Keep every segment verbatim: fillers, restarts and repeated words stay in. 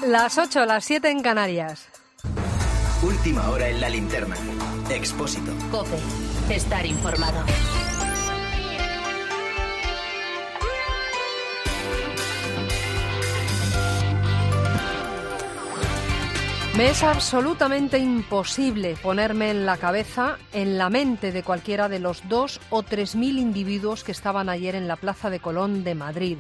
Las ocho, las siete en Canarias. Última hora en la linterna. Expósito. COPE. Estar informado. Me es absolutamente imposible ponerme en la cabeza, en la mente de cualquiera de los dos o tres mil individuos que estaban ayer en la Plaza de Colón de Madrid.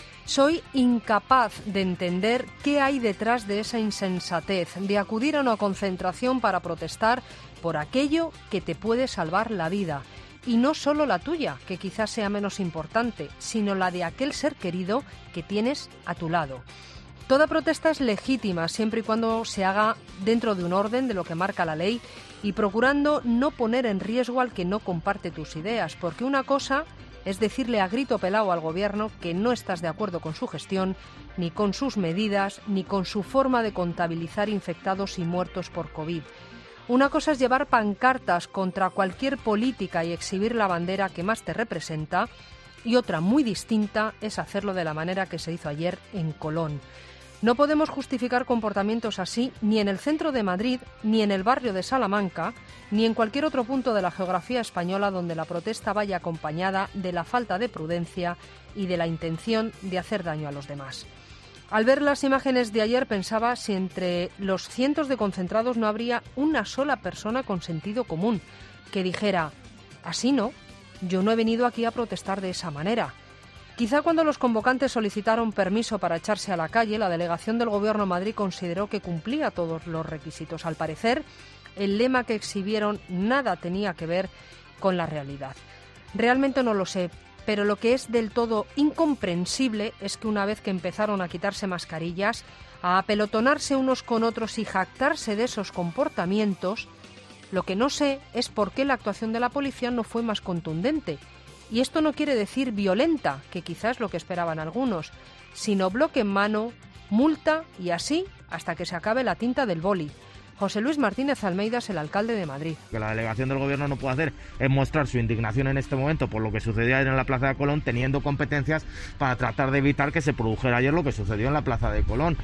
Soy incapaz de entender qué hay detrás de esa insensatez, de acudir a una concentración para protestar por aquello que te puede salvar la vida. Y no solo la tuya, que quizás sea menos importante, sino la de aquel ser querido que tienes a tu lado. Toda protesta es legítima siempre y cuando se haga dentro de un orden de lo que marca la ley y procurando no poner en riesgo al que no comparte tus ideas, porque una cosa es decirle a grito pelado al gobierno que no estás de acuerdo con su gestión, ni con sus medidas, ni con su forma de contabilizar infectados y muertos por COVID. Una cosa es llevar pancartas contra cualquier política y exhibir la bandera que más te representa, y otra muy distinta es hacerlo de la manera que se hizo ayer en Colón. No podemos justificar comportamientos así ni en el centro de Madrid, ni en el barrio de Salamanca, ni en cualquier otro punto de la geografía española donde la protesta vaya acompañada de la falta de prudencia y de la intención de hacer daño a los demás. Al ver las imágenes de ayer pensaba si entre los cientos de concentrados no habría una sola persona con sentido común que dijera: así no, yo no he venido aquí a protestar de esa manera. Quizá cuando los convocantes solicitaron permiso para echarse a la calle, la delegación del Gobierno de Madrid consideró que cumplía todos los requisitos. Al parecer, el lema que exhibieron nada tenía que ver con la realidad. Realmente no lo sé, pero lo que es del todo incomprensible es que una vez que empezaron a quitarse mascarillas, a apelotonarse unos con otros y jactarse de esos comportamientos, lo que no sé es por qué la actuación de la policía no fue más contundente. Y esto no quiere decir violenta, que quizás es lo que esperaban algunos, sino bloque en mano, multa y así hasta que se acabe la tinta del boli. José Luis Martínez Almeida es el alcalde de Madrid. Lo que la delegación del Gobierno no puede hacer es mostrar su indignación en este momento por lo que sucedió ayer en la Plaza de Colón, teniendo competencias para tratar de evitar que se produjera ayer lo que sucedió en la Plaza de Colón.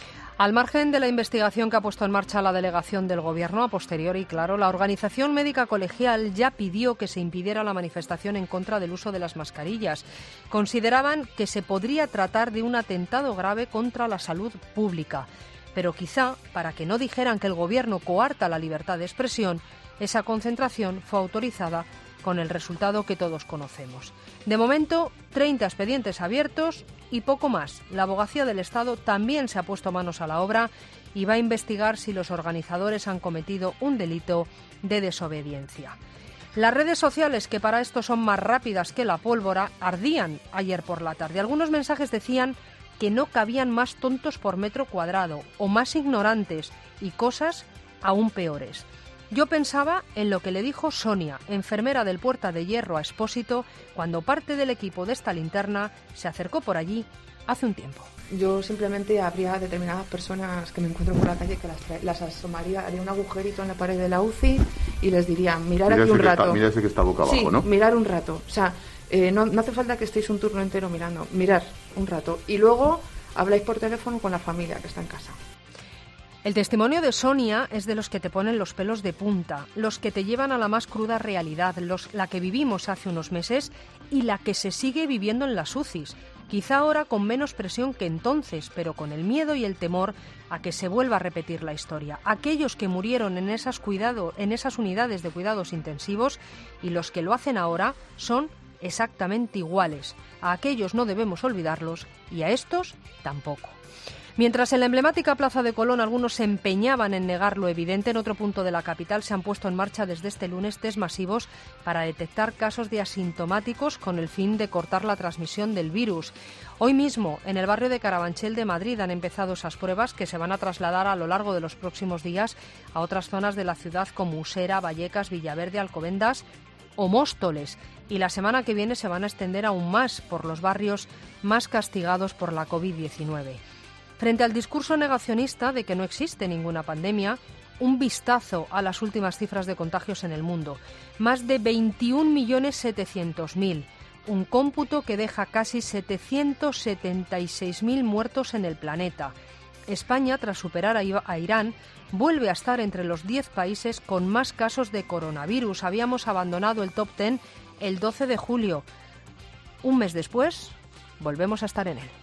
Al margen de la investigación que ha puesto en marcha la delegación del Gobierno, a posteriori, claro, la Organización Médica Colegial ya pidió que se impidiera la manifestación en contra del uso de las mascarillas. Consideraban que se podría tratar de un atentado grave contra la salud pública. Pero quizá, para que no dijeran que el Gobierno coarta la libertad de expresión, esa concentración fue autorizada con el resultado que todos conocemos. De momento, treinta expedientes abiertos y poco más. La Abogacía del Estado también se ha puesto manos a la obra y va a investigar si los organizadores han cometido un delito de desobediencia. Las redes sociales, que para esto son más rápidas que la pólvora, ardían ayer por la tarde. Algunos mensajes decían que no cabían más tontos por metro cuadrado o más ignorantes y cosas aún peores. Yo pensaba en lo que le dijo Sonia, enfermera del Puerta de Hierro, a Expósito, cuando parte del equipo de esta linterna se acercó por allí hace un tiempo. Yo simplemente habría determinadas personas que me encuentro por la calle que las, tra- las asomaría, haría un agujerito en la pared de la U C I y les diría, mirar aquí un rato. Mira ese que está boca abajo, sí, ¿no? mirar un rato. O sea, eh, no, no hace falta que estéis un turno entero mirando, mirar un rato. Y luego habláis por teléfono con la familia que está en casa. El testimonio de Sonia es de los que te ponen los pelos de punta, los que te llevan a la más cruda realidad, los, la que vivimos hace unos meses y la que se sigue viviendo en las U C Is. Quizá ahora con menos presión que entonces, pero con el miedo y el temor a que se vuelva a repetir la historia. Aquellos que murieron en esas, cuidado, en esas unidades de cuidados intensivos y los que lo hacen ahora son exactamente iguales. A aquellos no debemos olvidarlos y a estos tampoco. Mientras en la emblemática Plaza de Colón algunos se empeñaban en negar lo evidente, en otro punto de la capital se han puesto en marcha desde este lunes test masivos para detectar casos de asintomáticos con el fin de cortar la transmisión del virus. Hoy mismo, en el barrio de Carabanchel de Madrid, han empezado esas pruebas que se van a trasladar a lo largo de los próximos días a otras zonas de la ciudad como Usera, Vallecas, Villaverde, Alcobendas o Móstoles. Y la semana que viene se van a extender aún más por los barrios más castigados por la covid diecinueve. Frente al discurso negacionista de que no existe ninguna pandemia, un vistazo a las últimas cifras de contagios en el mundo. Más de veintiún millones setecientos mil, un cómputo que deja casi setecientos setenta y seis mil muertos en el planeta. España, tras superar a Irán, vuelve a estar entre los diez países con más casos de coronavirus. Habíamos abandonado el top diez el doce de julio. Un mes después, volvemos a estar en él.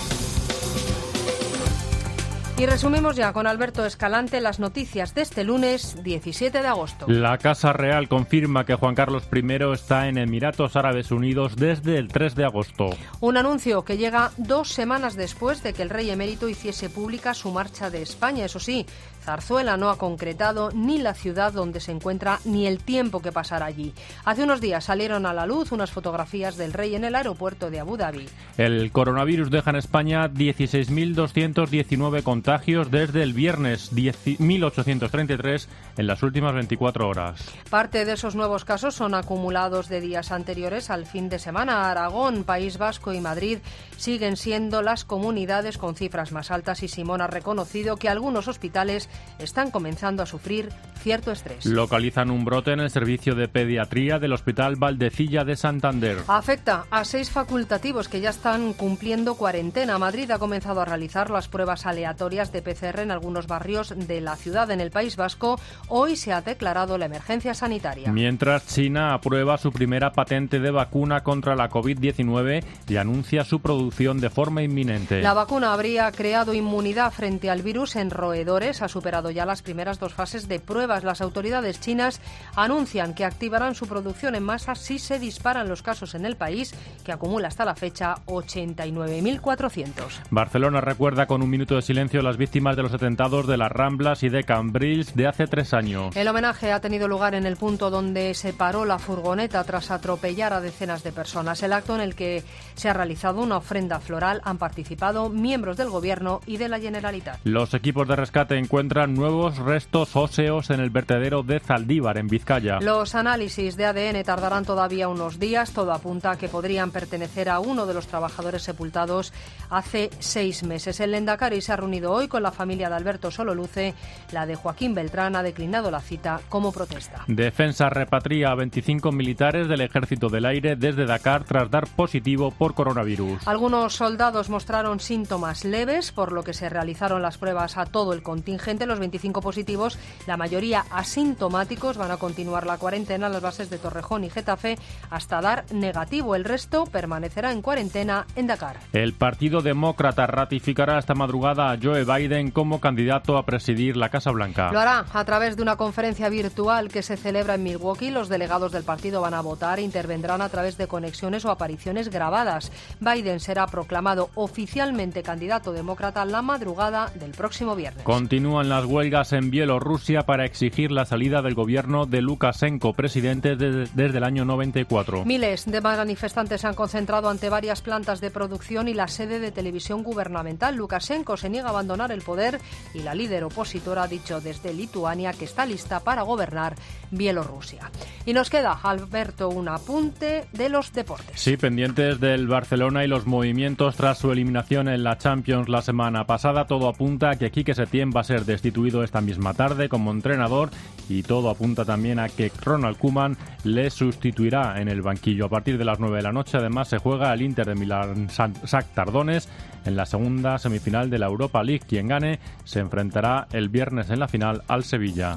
Y resumimos ya con Alberto Escalante las noticias de este lunes diecisiete de agosto. La Casa Real confirma que Juan Carlos primero está en Emiratos Árabes Unidos desde el tres de agosto. Un anuncio que llega dos semanas después de que el rey emérito hiciese pública su marcha de España. Eso sí, Zarzuela no ha concretado ni la ciudad donde se encuentra ni el tiempo que pasará allí. Hace unos días salieron a la luz unas fotografías del rey en el aeropuerto de Abu Dhabi. El coronavirus deja en España dieciséis mil doscientos diecinueve contagios desde el viernes, mil ochocientos treinta y tres en las últimas veinticuatro horas. Parte de esos nuevos casos son acumulados de días anteriores al fin de semana. Aragón, País Vasco y Madrid siguen siendo las comunidades con cifras más altas y Simón ha reconocido que algunos hospitales están comenzando a sufrir cierto estrés. Localizan un brote en el servicio de pediatría del Hospital Valdecilla de Santander. Afecta a seis facultativos que ya están cumpliendo cuarentena. Madrid ha comenzado a realizar las pruebas aleatorias de P C R en algunos barrios de la ciudad. En el País Vasco hoy se ha declarado la emergencia sanitaria. Mientras China aprueba su primera patente de vacuna contra la covid diecinueve y anuncia su producción de forma inminente. La vacuna habría creado inmunidad frente al virus en roedores. Ha superado ya las primeras dos fases de pruebas. Las autoridades chinas anuncian que activarán su producción en masa si se disparan los casos en el país, que acumula hasta la fecha ochenta y nueve mil cuatrocientos. Barcelona recuerda con un minuto de silencio las víctimas de los atentados de las Ramblas y de Cambrils de hace tres años. El homenaje ha tenido lugar en el punto donde se paró la furgoneta tras atropellar a decenas de personas. El acto en el que se ha realizado una ofrenda floral han participado miembros del Gobierno y de la Generalitat. Los equipos de rescate encuentran nuevos restos óseos en el vertedero de Zaldívar, en Vizcaya. Los análisis de A D N tardarán todavía unos días. Todo apunta a que podrían pertenecer a uno de los trabajadores sepultados hace seis meses. El Lehendakari se ha reunido hoy con la familia de Alberto Sololuce. La de Joaquín Beltrán ha declinado la cita como protesta. Defensa repatria a veinticinco militares del Ejército del Aire desde Dakar tras dar positivo por coronavirus. Algunos soldados mostraron síntomas leves, por lo que se realizaron las pruebas a todo el contingente. Los veinticinco positivos, la mayoría asintomáticos, van a continuar la cuarentena en las bases de Torrejón y Getafe hasta dar negativo. El resto permanecerá en cuarentena en Dakar. El Partido Demócrata ratificará esta madrugada a Joe Biden como candidato a presidir la Casa Blanca. Lo hará a través de una conferencia virtual que se celebra en Milwaukee. Los delegados del partido van a votar e intervendrán a través de conexiones o apariciones grabadas. Biden será proclamado oficialmente candidato demócrata la madrugada del próximo viernes. Continúan las huelgas en Bielorrusia para exigir la salida del gobierno de Lukashenko, presidente de, desde el año noventa y cuatro. Miles de manifestantes se han concentrado ante varias plantas de producción y la sede de televisión gubernamental. Lukashenko se niega a abandonar el poder y la líder opositora ha dicho desde Lituania que está lista para gobernar Bielorrusia. Y nos queda, Alberto, un apunte de los deportes. Sí, pendientes del Barcelona y los movimientos tras su eliminación en la Champions la semana pasada. Todo apunta a que Quique Setién va a ser destituido esta misma tarde como entrenador y todo apunta también a que Ronald Koeman le sustituirá en el banquillo. A partir de las nueve de la noche, además, se juega el Inter de Milán Shakhtar Donetsk en la segunda semifinal de la Europa League. Quien gane se enfrentará el viernes en la final al Sevilla.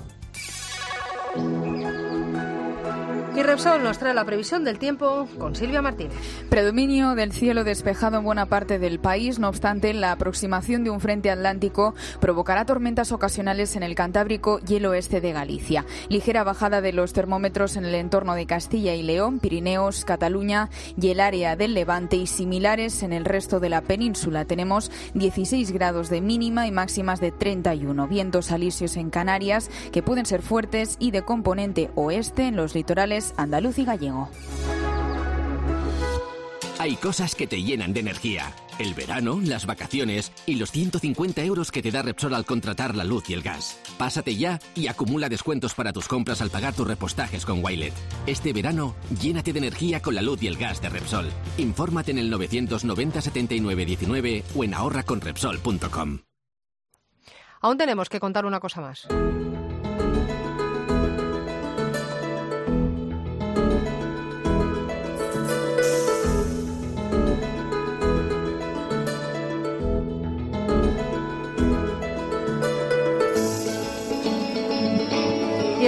Y Repsol nos trae la previsión del tiempo con Silvia Martínez. Predominio del cielo despejado en buena parte del país. No obstante, la aproximación de un frente atlántico provocará tormentas ocasionales en el Cantábrico y el oeste de Galicia. Ligera bajada de los termómetros en el entorno de Castilla y León, Pirineos, Cataluña y el área del Levante, y similares en el resto de la península. Tenemos dieciséis grados de mínima y máximas de treinta y uno. Vientos alisios en Canarias que pueden ser fuertes y de componente oeste en los litorales andaluz y gallego. Hay cosas que te llenan de energía. El verano, las vacaciones y los ciento cincuenta euros que te da Repsol al contratar la luz y el gas. Pásate ya y acumula descuentos para tus compras al pagar tus repostajes con Wilet. Este verano, llénate de energía con la luz y el gas de Repsol. Infórmate en el novecientos noventa setenta y nueve diecinueve o en ahorra con repsol punto com. Aún tenemos que contar una cosa más.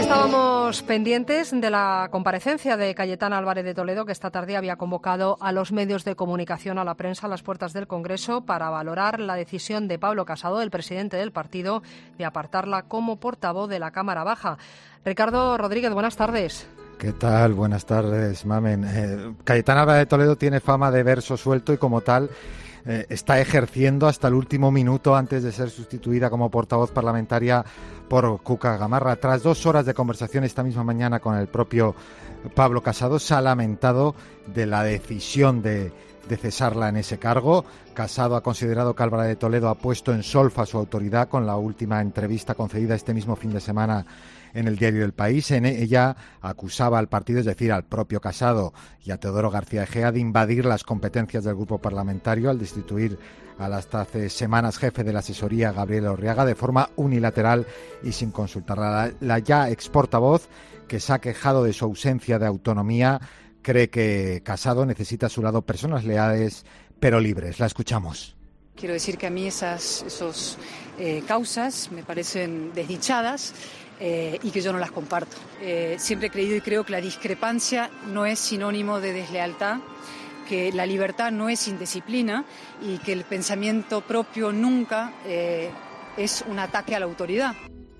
Estábamos pendientes de la comparecencia de Cayetana Álvarez de Toledo, que esta tarde había convocado a los medios de comunicación, a la prensa, a las puertas del Congreso para valorar la decisión de Pablo Casado, el presidente del partido, de apartarla como portavoz de la Cámara Baja. Ricardo Rodríguez, buenas tardes. ¿Qué tal? Buenas tardes, Mamen. Eh, Cayetana Álvarez de Toledo tiene fama de verso suelto y como tal eh, está ejerciendo hasta el último minuto antes de ser sustituida como portavoz parlamentaria por Cuca Gamarra. Tras dos horas de conversación esta misma mañana con el propio Pablo Casado, se ha lamentado de la decisión de, de cesarla en ese cargo. Casado ha considerado que Álvarez de Toledo ha puesto en solfa su autoridad con la última entrevista concedida este mismo fin de semana en el diario El País. En ella acusaba al partido, es decir, al propio Casado y a Teodoro García Egea, de invadir las competencias del grupo parlamentario al destituir al hasta hace semanas jefe de la asesoría, Gabriel Orriaga, de forma unilateral y sin consultarla. La, la ya ex portavoz, que se ha quejado de su ausencia de autonomía, cree que Casado necesita a su lado personas leales pero libres. La escuchamos. Quiero decir que a mí esas esos, eh, causas me parecen desdichadas. Eh, y que yo no las comparto. Eh, siempre he creído y creo que la discrepancia no es sinónimo de deslealtad, que la libertad no es indisciplina y que el pensamiento propio nunca eh, es un ataque a la autoridad.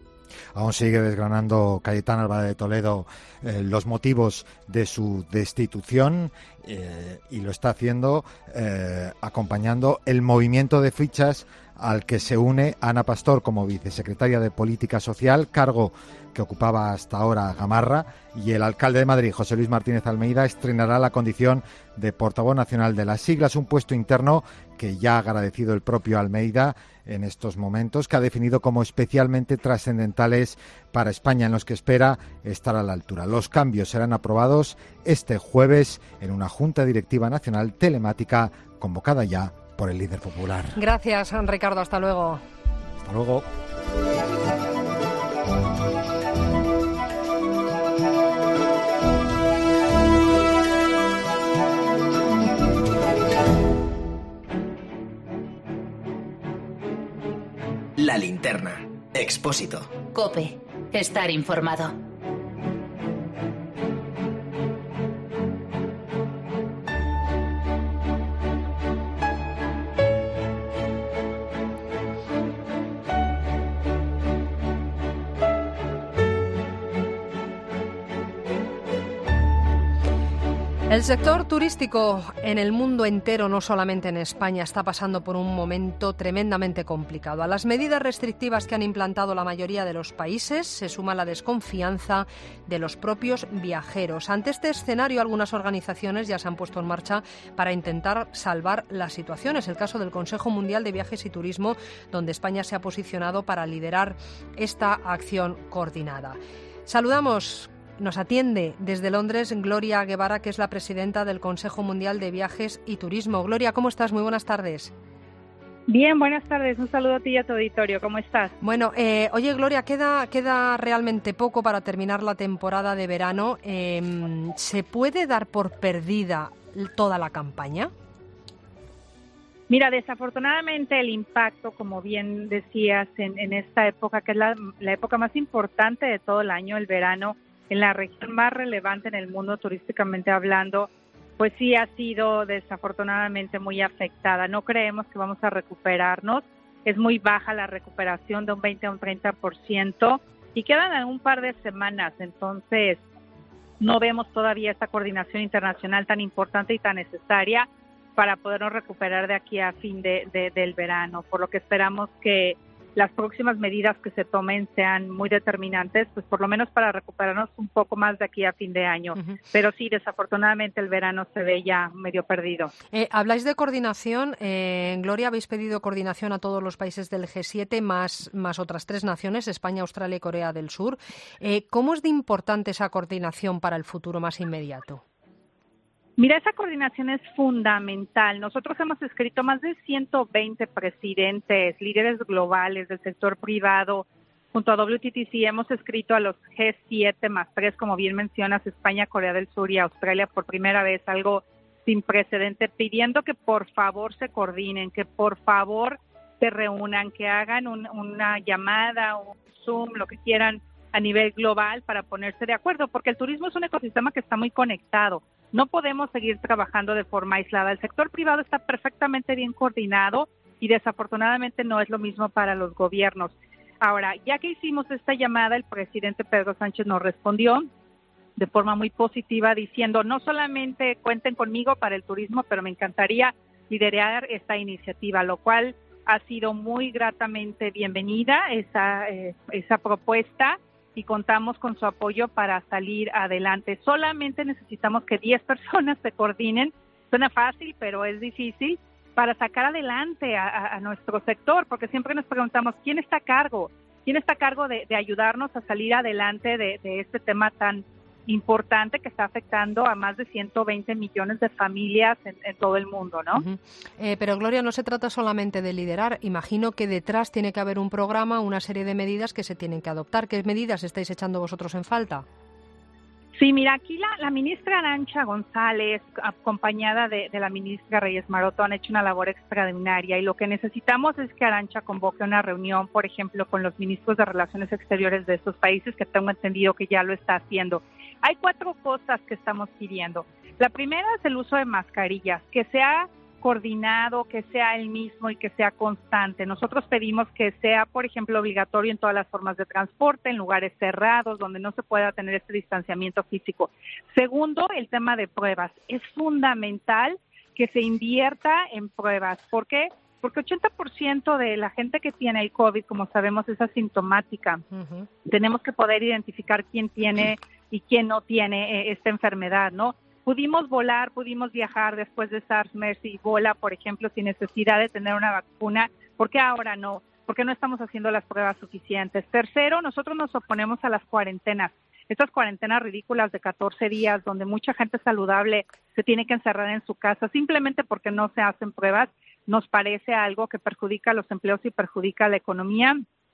Aún sigue desgranando Cayetana Álvarez de Toledo eh, los motivos de su destitución eh, y lo está haciendo eh, acompañando el movimiento de fichas al que se une Ana Pastor como vicesecretaria de Política Social, cargo que ocupaba hasta ahora Gamarra, y el alcalde de Madrid, José Luis Martínez Almeida, estrenará la condición de portavoz nacional de las siglas, un puesto interno que ya ha agradecido el propio Almeida en estos momentos, que ha definido como especialmente trascendentales para España, en los que espera estar a la altura. Los cambios serán aprobados este jueves en una Junta Directiva Nacional telemática convocada ya por el líder popular. Gracias, Ricardo. Hasta luego. Hasta luego. La linterna. Expósito. COPE. Estar informado. El sector turístico en el mundo entero, no solamente en España, está pasando por un momento tremendamente complicado. A las medidas restrictivas que han implantado la mayoría de los países se suma la desconfianza de los propios viajeros. Ante este escenario, algunas organizaciones ya se han puesto en marcha para intentar salvar la situación. Es el caso del Consejo Mundial de Viajes y Turismo, donde España se ha posicionado para liderar esta acción coordinada. Saludamos. Nos atiende desde Londres Gloria Guevara, que es la presidenta del Consejo Mundial de Viajes y Turismo. Gloria, ¿cómo estás? Muy buenas tardes. Bien, buenas tardes. Un saludo a ti y a tu auditorio. ¿Cómo estás? Bueno, eh, oye, Gloria, queda, queda realmente poco para terminar la temporada de verano. Eh, ¿Se puede dar por perdida toda la campaña? Mira, desafortunadamente el impacto, como bien decías, en, en esta época, que es la, la época más importante de todo el año, el verano, en la región más relevante en el mundo turísticamente hablando, pues sí ha sido desafortunadamente muy afectada. No creemos que vamos a recuperarnos. Es muy baja la recuperación, de un veinte a un treinta por ciento, y quedan un par de semanas. Entonces, no vemos todavía esta coordinación internacional tan importante y tan necesaria para podernos recuperar de aquí a fin de, de, del verano, por lo que esperamos que las próximas medidas que se tomen sean muy determinantes, pues por lo menos para recuperarnos un poco más de aquí a fin de año. Uh-huh. Pero sí, desafortunadamente el verano se ve ya medio perdido. Eh, habláis de coordinación. Eh, Gloria, habéis pedido coordinación a todos los países del G siete, más, más otras tres naciones, España, Australia y Corea del Sur. Eh, ¿Cómo es de importante esa coordinación para el futuro más inmediato? Mira, esa coordinación es fundamental. Nosotros hemos escrito más de ciento veinte presidentes, líderes globales del sector privado, junto a W T T C. Hemos escrito a los G siete más tres, como bien mencionas, España, Corea del Sur y Australia por primera vez, algo sin precedente, pidiendo que por favor se coordinen, que por favor se reúnan, que hagan un, una llamada, un Zoom, lo que quieran, a nivel global para ponerse de acuerdo, porque el turismo es un ecosistema que está muy conectado. No podemos seguir trabajando de forma aislada. El sector privado está perfectamente bien coordinado y desafortunadamente no es lo mismo para los gobiernos. Ahora, ya que hicimos esta llamada, el presidente Pedro Sánchez nos respondió de forma muy positiva diciendo, no solamente cuenten conmigo para el turismo, pero me encantaría liderar esta iniciativa, lo cual ha sido muy gratamente bienvenida esa, eh, esa propuesta y contamos con su apoyo para salir adelante. Solamente necesitamos que diez personas se coordinen. Suena fácil, pero es difícil, para sacar adelante a, a, a nuestro sector, porque siempre nos preguntamos, ¿quién está a cargo? ¿Quién está a cargo de, de ayudarnos a salir adelante de, de este tema tan importante que está afectando a más de ciento veinte millones de familias en, en todo el mundo, ¿no? Uh-huh. Eh, pero, Gloria, no se trata solamente de liderar. Imagino que detrás tiene que haber un programa, una serie de medidas que se tienen que adoptar. ¿Qué medidas estáis echando vosotros en falta? Sí, mira, aquí la, la ministra Arantxa González, acompañada de, de la ministra Reyes Maroto, han hecho una labor extraordinaria y lo que necesitamos es que Arantxa convoque una reunión, por ejemplo, con los ministros de Relaciones Exteriores de estos países, que tengo entendido que ya lo está haciendo. Hay cuatro cosas que estamos pidiendo. La primera es el uso de mascarillas, que sea coordinado, que sea el mismo y que sea constante. Nosotros pedimos que sea, por ejemplo, obligatorio en todas las formas de transporte, en lugares cerrados, donde no se pueda tener este distanciamiento físico. Segundo, el tema de pruebas. Es fundamental que se invierta en pruebas. ¿Por qué? Porque ochenta por ciento de la gente que tiene el COVID, como sabemos, es asintomática. Uh-huh. Tenemos que poder identificar quién tiene y quién no tiene eh, esta enfermedad, ¿no? Pudimos volar, pudimos viajar después de SARS, MERS y Ebola, por ejemplo, sin necesidad de tener una vacuna. ¿Por qué ahora no? Porque no estamos haciendo las pruebas suficientes. Tercero, nosotros nos oponemos a las cuarentenas. Estas cuarentenas ridículas de catorce días, donde mucha gente saludable se tiene que encerrar en su casa simplemente porque no se hacen pruebas, nos parece algo que perjudica a los empleos y perjudica a la economía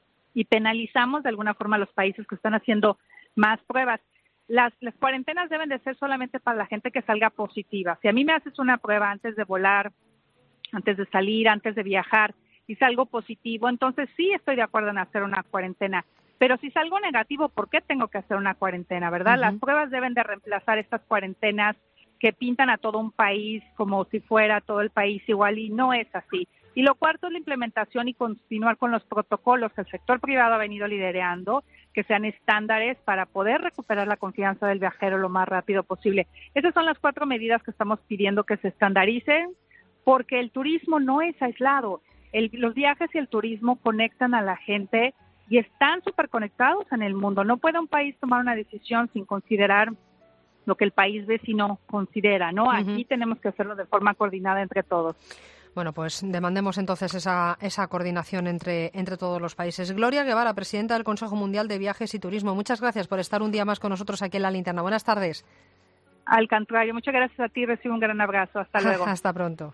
y penalizamos de alguna forma a los países que están haciendo más pruebas. Las, las cuarentenas deben de ser solamente para la gente que salga positiva. Si a mí me haces una prueba antes de volar, antes de salir, antes de viajar y salgo positivo, entonces sí estoy de acuerdo en hacer una cuarentena. Pero si salgo negativo, ¿por qué tengo que hacer una cuarentena, verdad? Uh-huh. Las pruebas deben de reemplazar estas cuarentenas que pintan a todo un país como si fuera todo el país igual y no es así. Y lo cuarto es la implementación y continuar con los protocolos que el sector privado ha venido liderando, que sean estándares para poder recuperar la confianza del viajero lo más rápido posible. Esas son las cuatro medidas que estamos pidiendo que se estandaricen, porque el turismo no es aislado. El, los viajes y el turismo conectan a la gente y están súper conectados en el mundo. No puede un país tomar una decisión sin considerar lo que el país vecino considera, ¿no? Uh-huh. Aquí tenemos que hacerlo de forma coordinada entre todos. Bueno, pues demandemos entonces esa, esa coordinación entre, entre todos los países. Gloria Guevara, presidenta del Consejo Mundial de Viajes y Turismo, muchas gracias por estar un día más con nosotros aquí en La Linterna. Buenas tardes. Al contrario, muchas gracias a ti, recibo un gran abrazo. Hasta luego. Hasta pronto.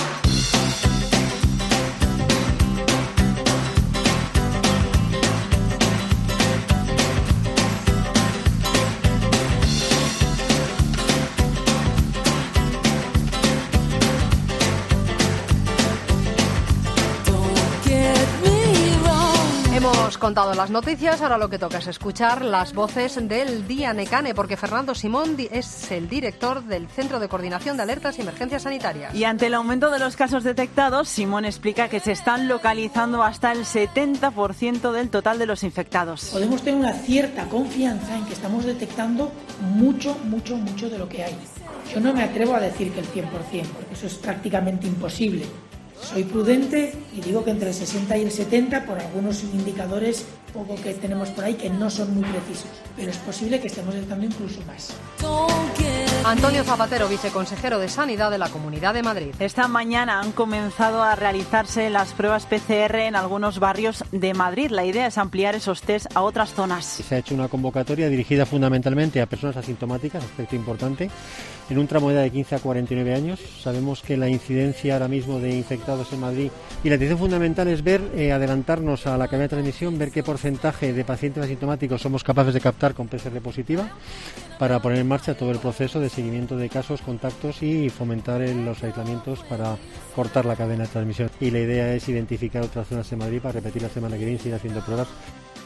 Hemos contado las noticias, ahora lo que toca es escuchar las voces del día Necane, porque Fernando Simón es el director del Centro de Coordinación de Alertas y Emergencias Sanitarias. Y ante el aumento de los casos detectados, Simón explica que se están localizando hasta el setenta por ciento del total de los infectados. Podemos tener una cierta confianza en que estamos detectando mucho, mucho, mucho de lo que hay. Yo no me atrevo a decir que el cien por ciento, porque eso es prácticamente imposible. Soy prudente y digo que entre el sesenta y el setenta por algunos indicadores poco que tenemos por ahí que no son muy precisos, pero es posible que estemos detectando incluso más. Antonio Zapatero, viceconsejero de Sanidad de la Comunidad de Madrid. Esta mañana han comenzado a realizarse las pruebas P C R en algunos barrios de Madrid. La idea es ampliar esos test a otras zonas. Se ha hecho una convocatoria dirigida fundamentalmente a personas asintomáticas, aspecto importante, en un tramo de edad de quince a cuarenta y nueve años. Sabemos que la incidencia ahora mismo de infectados en Madrid y la atención fundamental es ver, eh, adelantarnos a la cadena de transmisión, ver qué porcentaje de pacientes asintomáticos somos capaces de captar con P C R positiva para poner en marcha todo el proceso de seguimiento de casos, contactos y fomentar el, los aislamientos para cortar la cadena de transmisión. Y la idea es identificar otras zonas de Madrid para repetir la semana que viene y seguir haciendo pruebas.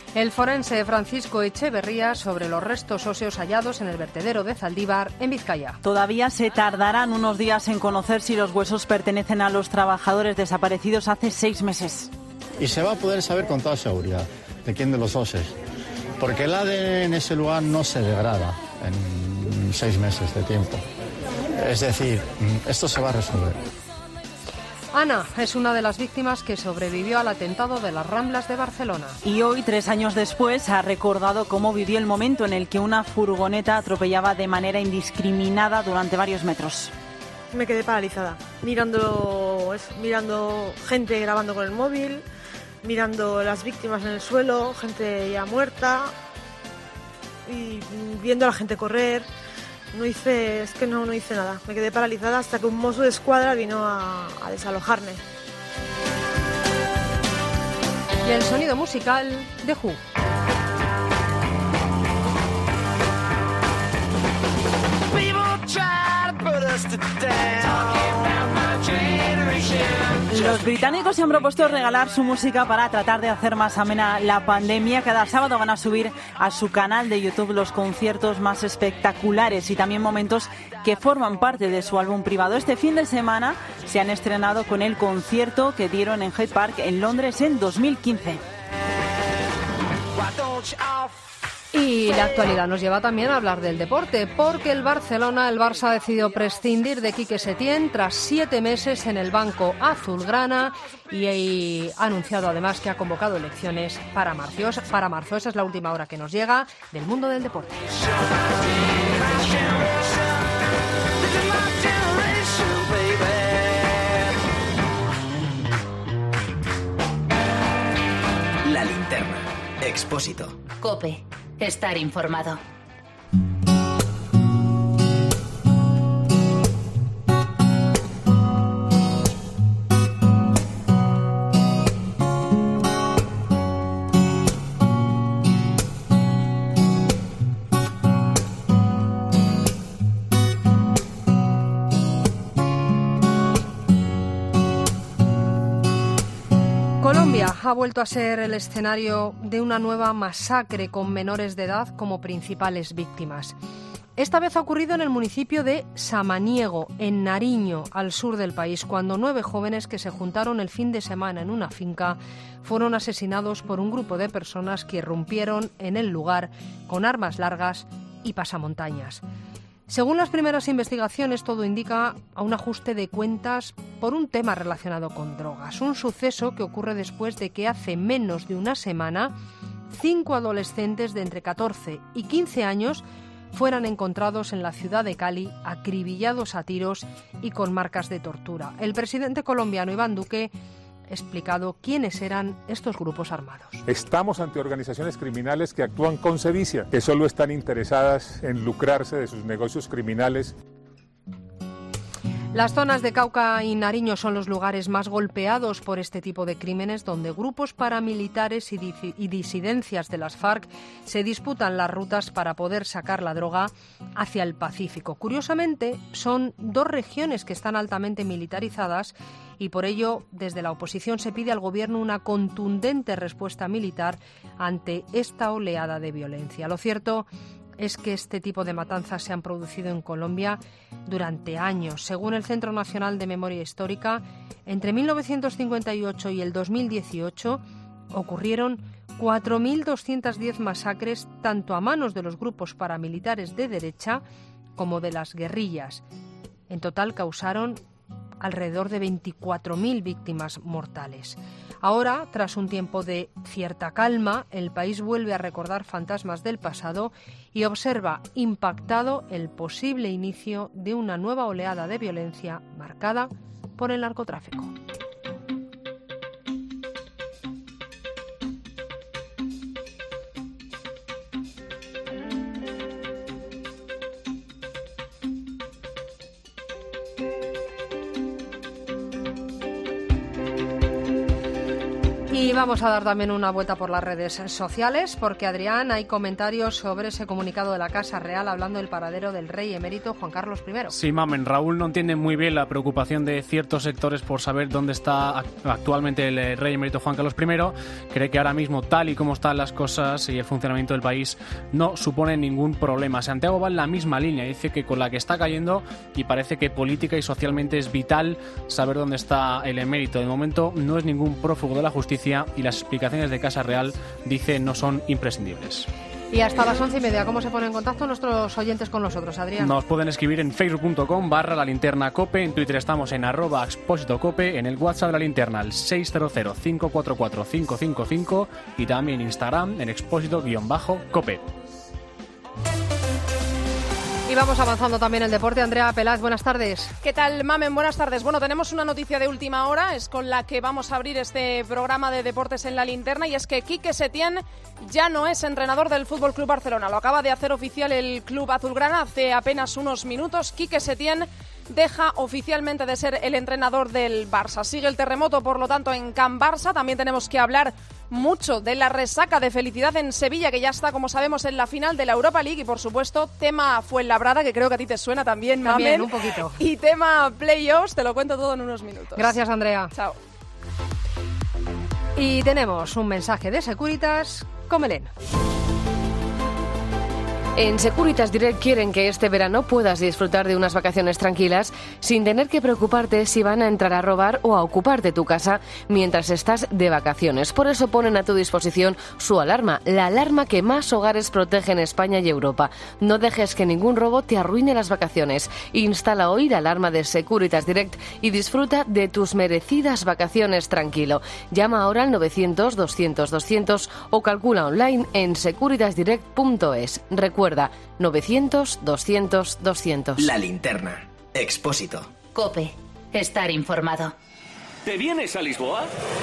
El forense Francisco Echeverría sobre los restos óseos hallados en el vertedero de Zaldívar, en Vizcaya. Todavía se tardarán unos días en conocer si los huesos pertenecen a los trabajadores desaparecidos hace seis meses. Y se va a poder saber con toda seguridad de quién de los dos es, porque el A D N en ese lugar no se degrada en seis meses de tiempo. Es decir, esto se va a resolver. Ana es una de las víctimas que sobrevivió al atentado de las Ramblas de Barcelona. Y hoy, tres años después, ha recordado cómo vivió el momento en el que una furgoneta atropellaba de manera indiscriminada durante varios metros. Me quedé paralizada, mirando, mirando gente grabando con el móvil, mirando las víctimas en el suelo, gente ya muerta y viendo a la gente correr. No hice, es que no, no hice nada. Me quedé paralizada hasta que un mozo de escuadra vino a, a desalojarme. Y el sonido musical de Who. Los británicos se han propuesto regalar su música para tratar de hacer más amena la pandemia. Cada sábado van a subir a su canal de YouTube los conciertos más espectaculares y también momentos que forman parte de su álbum privado. Este fin de semana se han estrenado con el concierto que dieron en Hyde Park en Londres en dos mil quince. Y la actualidad nos lleva también a hablar del deporte, porque el Barcelona, el Barça ha decidido prescindir de Quique Setién tras siete meses en el banco azulgrana y, y ha anunciado además que ha convocado elecciones para marzo. Para marzo. Esa es la última hora que nos llega del mundo del deporte. La linterna. Expósito. COPE. Estar informado. Colombia ha vuelto a ser el escenario de una nueva masacre con menores de edad como principales víctimas. Esta vez ha ocurrido en el municipio de Samaniego, en Nariño, al sur del país, cuando nueve jóvenes que se juntaron el fin de semana en una finca fueron asesinados por un grupo de personas que irrumpieron en el lugar con armas largas y pasamontañas. Según las primeras investigaciones, todo indica a un ajuste de cuentas por un tema relacionado con drogas. Un suceso que ocurre después de que hace menos de una semana cinco adolescentes de entre catorce y quince años fueran encontrados en la ciudad de Cali, acribillados a tiros y con marcas de tortura. El presidente colombiano Iván Duque ha explicado quiénes eran estos grupos armados. Estamos ante organizaciones criminales que actúan con sevicia, que solo están interesadas en lucrarse de sus negocios criminales. Las zonas de Cauca y Nariño son los lugares más golpeados por este tipo de crímenes, donde grupos paramilitares y, dis- y disidencias de las FARC se disputan las rutas para poder sacar la droga hacia el Pacífico. Curiosamente, son dos regiones que están altamente militarizadas y por ello, desde la oposición se pide al Gobierno una contundente respuesta militar ante esta oleada de violencia. Lo cierto es que este tipo de matanzas se han producido en Colombia durante años. Según el Centro Nacional de Memoria Histórica, entre mil novecientos cincuenta y ocho y el dos mil dieciocho ocurrieron cuatro mil doscientas diez masacres tanto a manos de los grupos paramilitares de derecha como de las guerrillas. En total causaron alrededor de veinticuatro mil víctimas mortales. Ahora, tras un tiempo de cierta calma, el país vuelve a recordar fantasmas del pasado y observa impactado el posible inicio de una nueva oleada de violencia marcada por el narcotráfico. Y vamos a dar también una vuelta por las redes sociales, porque, Adrián, hay comentarios sobre ese comunicado de la Casa Real hablando del paradero del rey emérito Juan Carlos primero. Sí, mamen, Raúl no entiende muy bien la preocupación de ciertos sectores por saber dónde está actualmente el rey emérito Juan Carlos primero. Cree que ahora mismo, tal y como están las cosas y el funcionamiento del país, no supone ningún problema. Santiago va en la misma línea, dice que con la que está cayendo, y parece que política y socialmente es vital saber dónde está el emérito. De momento no es ningún prófugo de la justicia y las explicaciones de Casa Real, dice, no son imprescindibles. Y hasta las once y media, ¿cómo se ponen en contacto nuestros oyentes con nosotros, Adrián? Nos pueden escribir en facebook punto com barra la linterna cope, en Twitter estamos en arroba expósito cope, en el WhatsApp de la linterna al seis cero cero, cinco cuatro cuatro, cinco cinco cinco y también en Instagram en expósito guión bajo cope. Y vamos avanzando también el deporte. Andrea Pelaz, buenas tardes. ¿Qué tal, mamen? Buenas tardes. Bueno, tenemos una noticia de última hora, es con la que vamos a abrir este programa de deportes en la linterna, y es que Quique Setién ya no es entrenador del F C Barcelona. Lo acaba de hacer oficial el club azulgrana hace apenas unos minutos. Quique Setién deja oficialmente de ser el entrenador del Barça. Sigue el terremoto, por lo tanto, en Can Barça. También tenemos que hablar mucho de la resaca de felicidad en Sevilla, que ya está, como sabemos, en la final de la Europa League, y por supuesto tema Fuenlabrada, que creo que a ti te suena también, También, Mamen, un poquito. Y tema playoffs, te lo cuento todo en unos minutos. Gracias, Andrea. Chao. Y tenemos un mensaje de Securitas con Belén. En Securitas Direct quieren que este verano puedas disfrutar de unas vacaciones tranquilas sin tener que preocuparte si van a entrar a robar o a ocuparte tu casa mientras estás de vacaciones. Por eso ponen a tu disposición su alarma, la alarma que más hogares protege en España y Europa. No dejes que ningún robo te arruine las vacaciones. Instala hoy la alarma de Securitas Direct y disfruta de tus merecidas vacaciones tranquilo. Llama ahora al novecientos, doscientos, doscientos o calcula online en securitas direct punto es. Recuerda, novecientos, doscientos, doscientos. La linterna. Expósito. COPE. Estar informado. ¿Te vienes a Lisboa?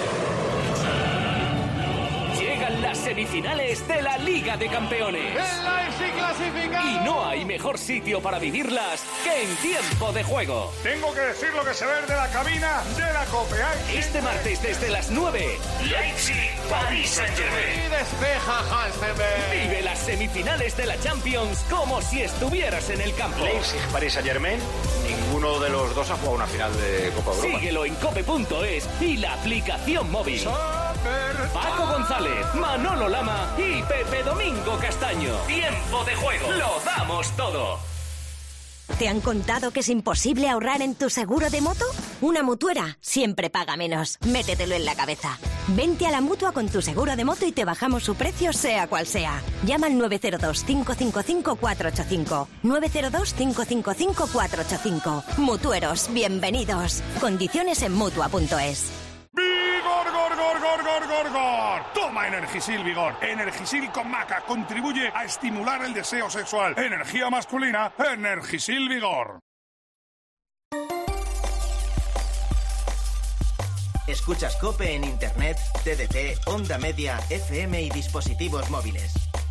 Llegan las semifinales de la Liga de Campeones. Y no hay mejor sitio para vivirlas que en Tiempo de Juego. Tengo que decir lo que se ve de la cabina de la COPE. Este martes desde las nueve, Leipzig, París Saint-Germain. Y despeja Halstenberg. Vive las semifinales de la Champions como si estuvieras en el campo. Leipzig, París Saint-Germain. Ninguno de los dos ha jugado una final de Copa Europa. Síguelo en cope punto es y la aplicación móvil. Paco González, Manolo Lama y Pepe Domingo Castaño. Tiempo de Juego. Lo damos todo. ¿Te han contado que es imposible ahorrar en tu seguro de moto? Una mutuera siempre paga menos. Métetelo en la cabeza. Vente a la Mutua con tu seguro de moto y te bajamos su precio sea cual sea. Llama al nueve cero dos, cinco cinco cinco, cuatro ocho cinco. nueve cero dos, cinco cinco cinco, cuatro ocho cinco. Mutueros, bienvenidos. Condiciones en mutua punto es. ¡Vigor, gor, gor, gor, gor, gor, gor! Toma Energisil Vigor. Energisil con maca contribuye a estimular el deseo sexual. Energía masculina, Energisil Vigor. Escuchas COPE en Internet, T D T, onda media, F M y dispositivos móviles.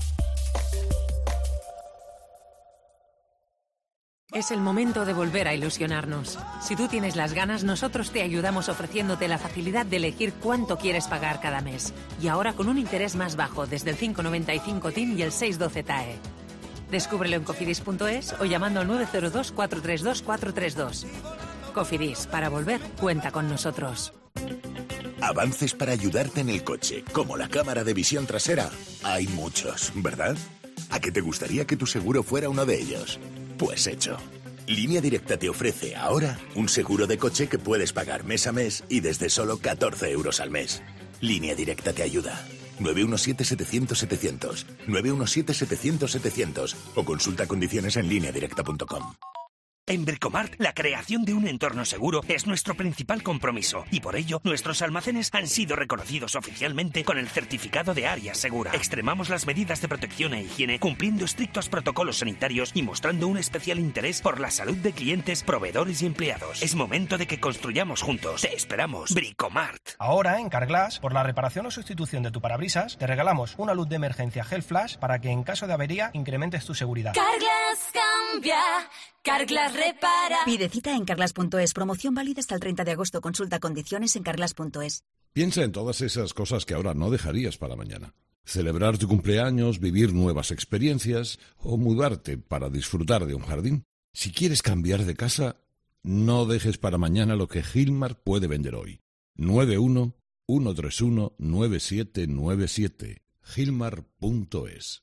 Es el momento de volver a ilusionarnos. Si tú tienes las ganas, nosotros te ayudamos ofreciéndote la facilidad de elegir cuánto quieres pagar cada mes. Y ahora con un interés más bajo, desde el cinco noventa y cinco T I M y el seis doce T A E. Descúbrelo en cofidis punto es o llamando al nueve cero dos, cuatro tres dos, cuatro tres dos. Cofidis, para volver, cuenta con nosotros. Avances para ayudarte en el coche, como la cámara de visión trasera. Hay muchos, ¿verdad? ¿A qué te gustaría que tu seguro fuera uno de ellos? Pues hecho. Línea Directa te ofrece ahora un seguro de coche que puedes pagar mes a mes y desde solo catorce euros al mes. Línea Directa te ayuda. nueve uno siete, setecientos, setecientos. nueve uno siete, setecientos, setecientos. O consulta condiciones en línea directa punto com. En Bricomart, la creación de un entorno seguro es nuestro principal compromiso y por ello nuestros almacenes han sido reconocidos oficialmente con el certificado de área segura. Extremamos las medidas de protección e higiene cumpliendo estrictos protocolos sanitarios y mostrando un especial interés por la salud de clientes, proveedores y empleados. Es momento de que construyamos juntos. Te esperamos. Bricomart. Ahora en Carglass, por la reparación o sustitución de tu parabrisas, te regalamos una luz de emergencia Gel Flash para que en caso de avería incrementes tu seguridad. Carglass cambia. Carglass repara. Pide cita en carglass punto es. Promoción válida hasta el treinta de agosto. Consulta condiciones en carglass punto es. Piensa en todas esas cosas que ahora no dejarías para mañana. Celebrar tu cumpleaños, vivir nuevas experiencias o mudarte para disfrutar de un jardín. Si quieres cambiar de casa, no dejes para mañana lo que Gilmar puede vender hoy. nueve uno uno tres uno nueve siete nueve siete. Gilmar punto es.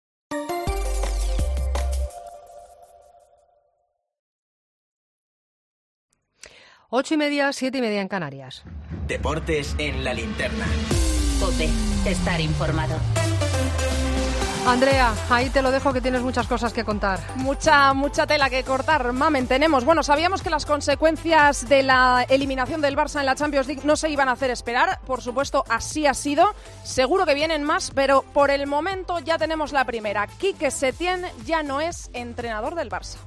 Ocho y media, siete y media en Canarias. Deportes en la linterna. COPE. Estar informado. Andrea, ahí te lo dejo, que tienes muchas cosas que contar. Mucha, mucha tela que cortar, mamen, tenemos. Bueno, sabíamos que las consecuencias de la eliminación del Barça en la Champions League no se iban a hacer esperar. Por supuesto, así ha sido. Seguro que vienen más, pero por el momento ya tenemos la primera. Quique Setién ya no es entrenador del Barça.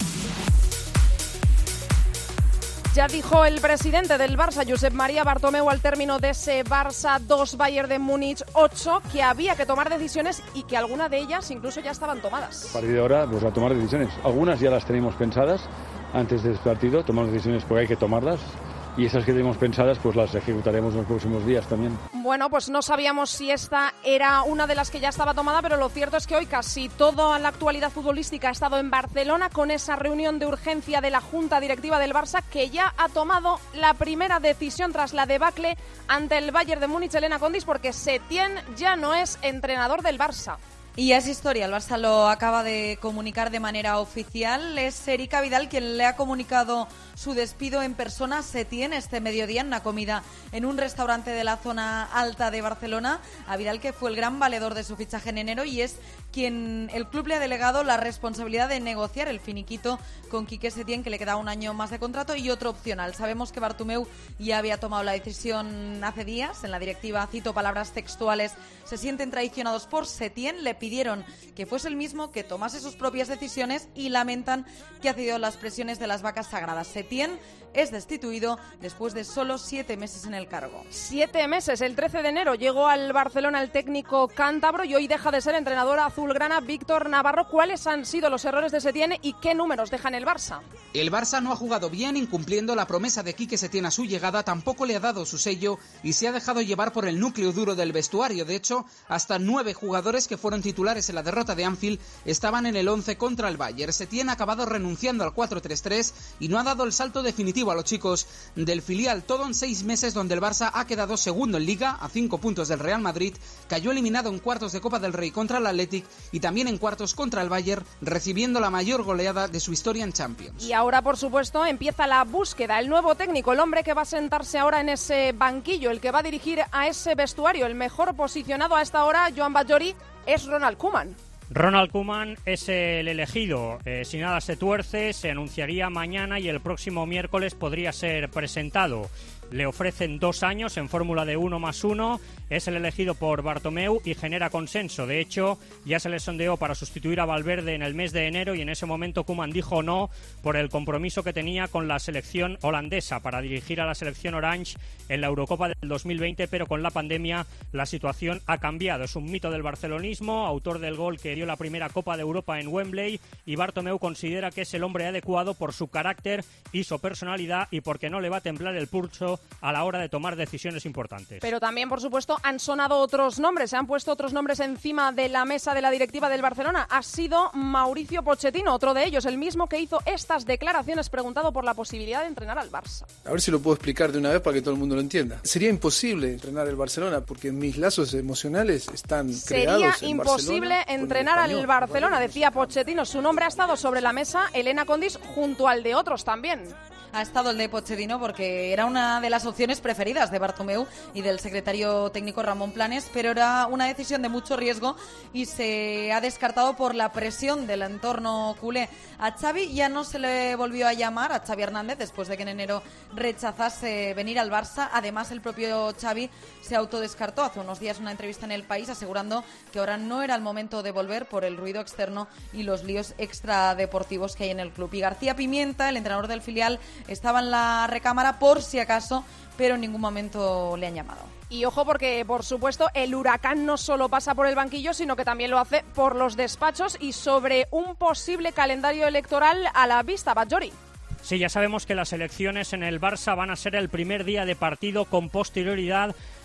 Ya dijo el presidente del Barça, Josep María Bartomeu, al término de ese Barça dos, Bayern de Múnich ocho, que había que tomar decisiones y que algunas de ellas incluso ya estaban tomadas. A partir de ahora, pues a tomar decisiones. Algunas ya las tenemos pensadas antes de este partido, tomamos decisiones porque hay que tomarlas. Y esas que tenemos pensadas, pues las ejecutaremos en los próximos días también. Bueno, pues no sabíamos si esta era una de las que ya estaba tomada, pero lo cierto es que hoy casi toda la actualidad futbolística ha estado en Barcelona con esa reunión de urgencia de la Junta Directiva del Barça, que ya ha tomado la primera decisión tras la debacle ante el Bayern de Múnich, Elena Condis, porque Setién ya no es entrenador del Barça. Y es historia, el Barça lo acaba de comunicar de manera oficial. Es Erika Vidal quien le ha comunicado su despido en persona a Setién este mediodía en una comida en un restaurante de la zona alta de Barcelona. A Vidal, que fue el gran valedor de su fichaje en enero y es quien el club le ha delegado la responsabilidad de negociar el finiquito con Quique Setién, que le queda un año más de contrato y otro opcional. Sabemos que Bartomeu ya había tomado la decisión hace días. En la directiva, cito palabras textuales, se sienten traicionados por Setién, le pidieron que fuese el mismo que tomase sus propias decisiones y lamentan que ha cedido las presiones de las vacas sagradas. Setién es destituido después de solo siete meses en el cargo. Siete meses. El trece de enero llegó al Barcelona el técnico cántabro y hoy deja de ser entrenador azulgrana Víctor Navarro. ¿Cuáles han sido los errores de Setién y qué números dejan el Barça? El Barça no ha jugado bien, incumpliendo la promesa de Quique Setién a su llegada, tampoco le ha dado su sello y se ha dejado llevar por el núcleo duro del vestuario. De hecho, hasta nueve jugadores que fueron titulares en la derrota de Anfield estaban en el once contra el Bayern. Setién ha acabado renunciando al cuatro tres tres y no ha dado el salto definitivo a los chicos del filial. Todo en seis meses, donde el Barça ha quedado segundo en Liga a cinco puntos del Real Madrid, cayó eliminado en cuartos de Copa del Rey contra el Athletic y también en cuartos contra el Bayern, recibiendo la mayor goleada de su historia en Champions. Y ahora, por supuesto, empieza la búsqueda. El nuevo técnico, el hombre que va a sentarse ahora en ese banquillo, el que va a dirigir a ese vestuario, el mejor posicionado a esta hora, Joan Batllori, es Ronald Koeman. Ronald Koeman es el elegido. Eh, si nada se tuerce, se anunciaría mañana y el próximo miércoles podría ser presentado. Le ofrecen dos años en fórmula de uno más uno. Es el elegido por Bartomeu y genera consenso. De hecho, ya se le sondeó para sustituir a Valverde en el mes de enero y en ese momento Koeman dijo no por el compromiso que tenía con la selección holandesa para dirigir a la selección Orange en la Eurocopa del dos mil veinte, pero con la pandemia la situación ha cambiado. Es un mito del barcelonismo, autor del gol que dio la primera Copa de Europa en Wembley, y Bartomeu considera que es el hombre adecuado por su carácter y su personalidad y porque no le va a temblar el pulso a la hora de tomar decisiones importantes. Pero también, por supuesto, han sonado otros nombres, se han puesto otros nombres encima de la mesa de la directiva del Barcelona. Ha sido Mauricio Pochettino, otro de ellos, el mismo que hizo estas declaraciones preguntado por la posibilidad de entrenar al Barça. A ver si lo puedo explicar de una vez para que todo el mundo lo entienda. Sería imposible entrenar al Barcelona porque mis lazos emocionales están Sería creados en imposible Barcelona entrenar al Barcelona, decía Pochettino. Su nombre ha estado sobre la mesa, Elena Condis, junto al de otros también. Ha estado el de Pochettino porque era una de las opciones preferidas de Bartomeu y del secretario técnico Ramón Planes, pero era una decisión de mucho riesgo y se ha descartado por la presión del entorno culé. A Xavi ya no se le volvió a llamar, a Xavi Hernández, después de que en enero rechazase venir al Barça. Además, el propio Xavi se autodescartó hace unos días en una entrevista en El País, asegurando que ahora no era el momento de volver por el ruido externo y los líos extradeportivos que hay en el club. Y García Pimienta, el entrenador del filial, estaba en la recámara por si acaso, pero en ningún momento le han llamado. Y ojo porque, por supuesto, el huracán no solo pasa por el banquillo, sino que también lo hace por los despachos y sobre un posible calendario electoral a la vista. Batllori. Sí, ya sabemos que las elecciones en el Barça van a ser el primer día de partido con posterioridad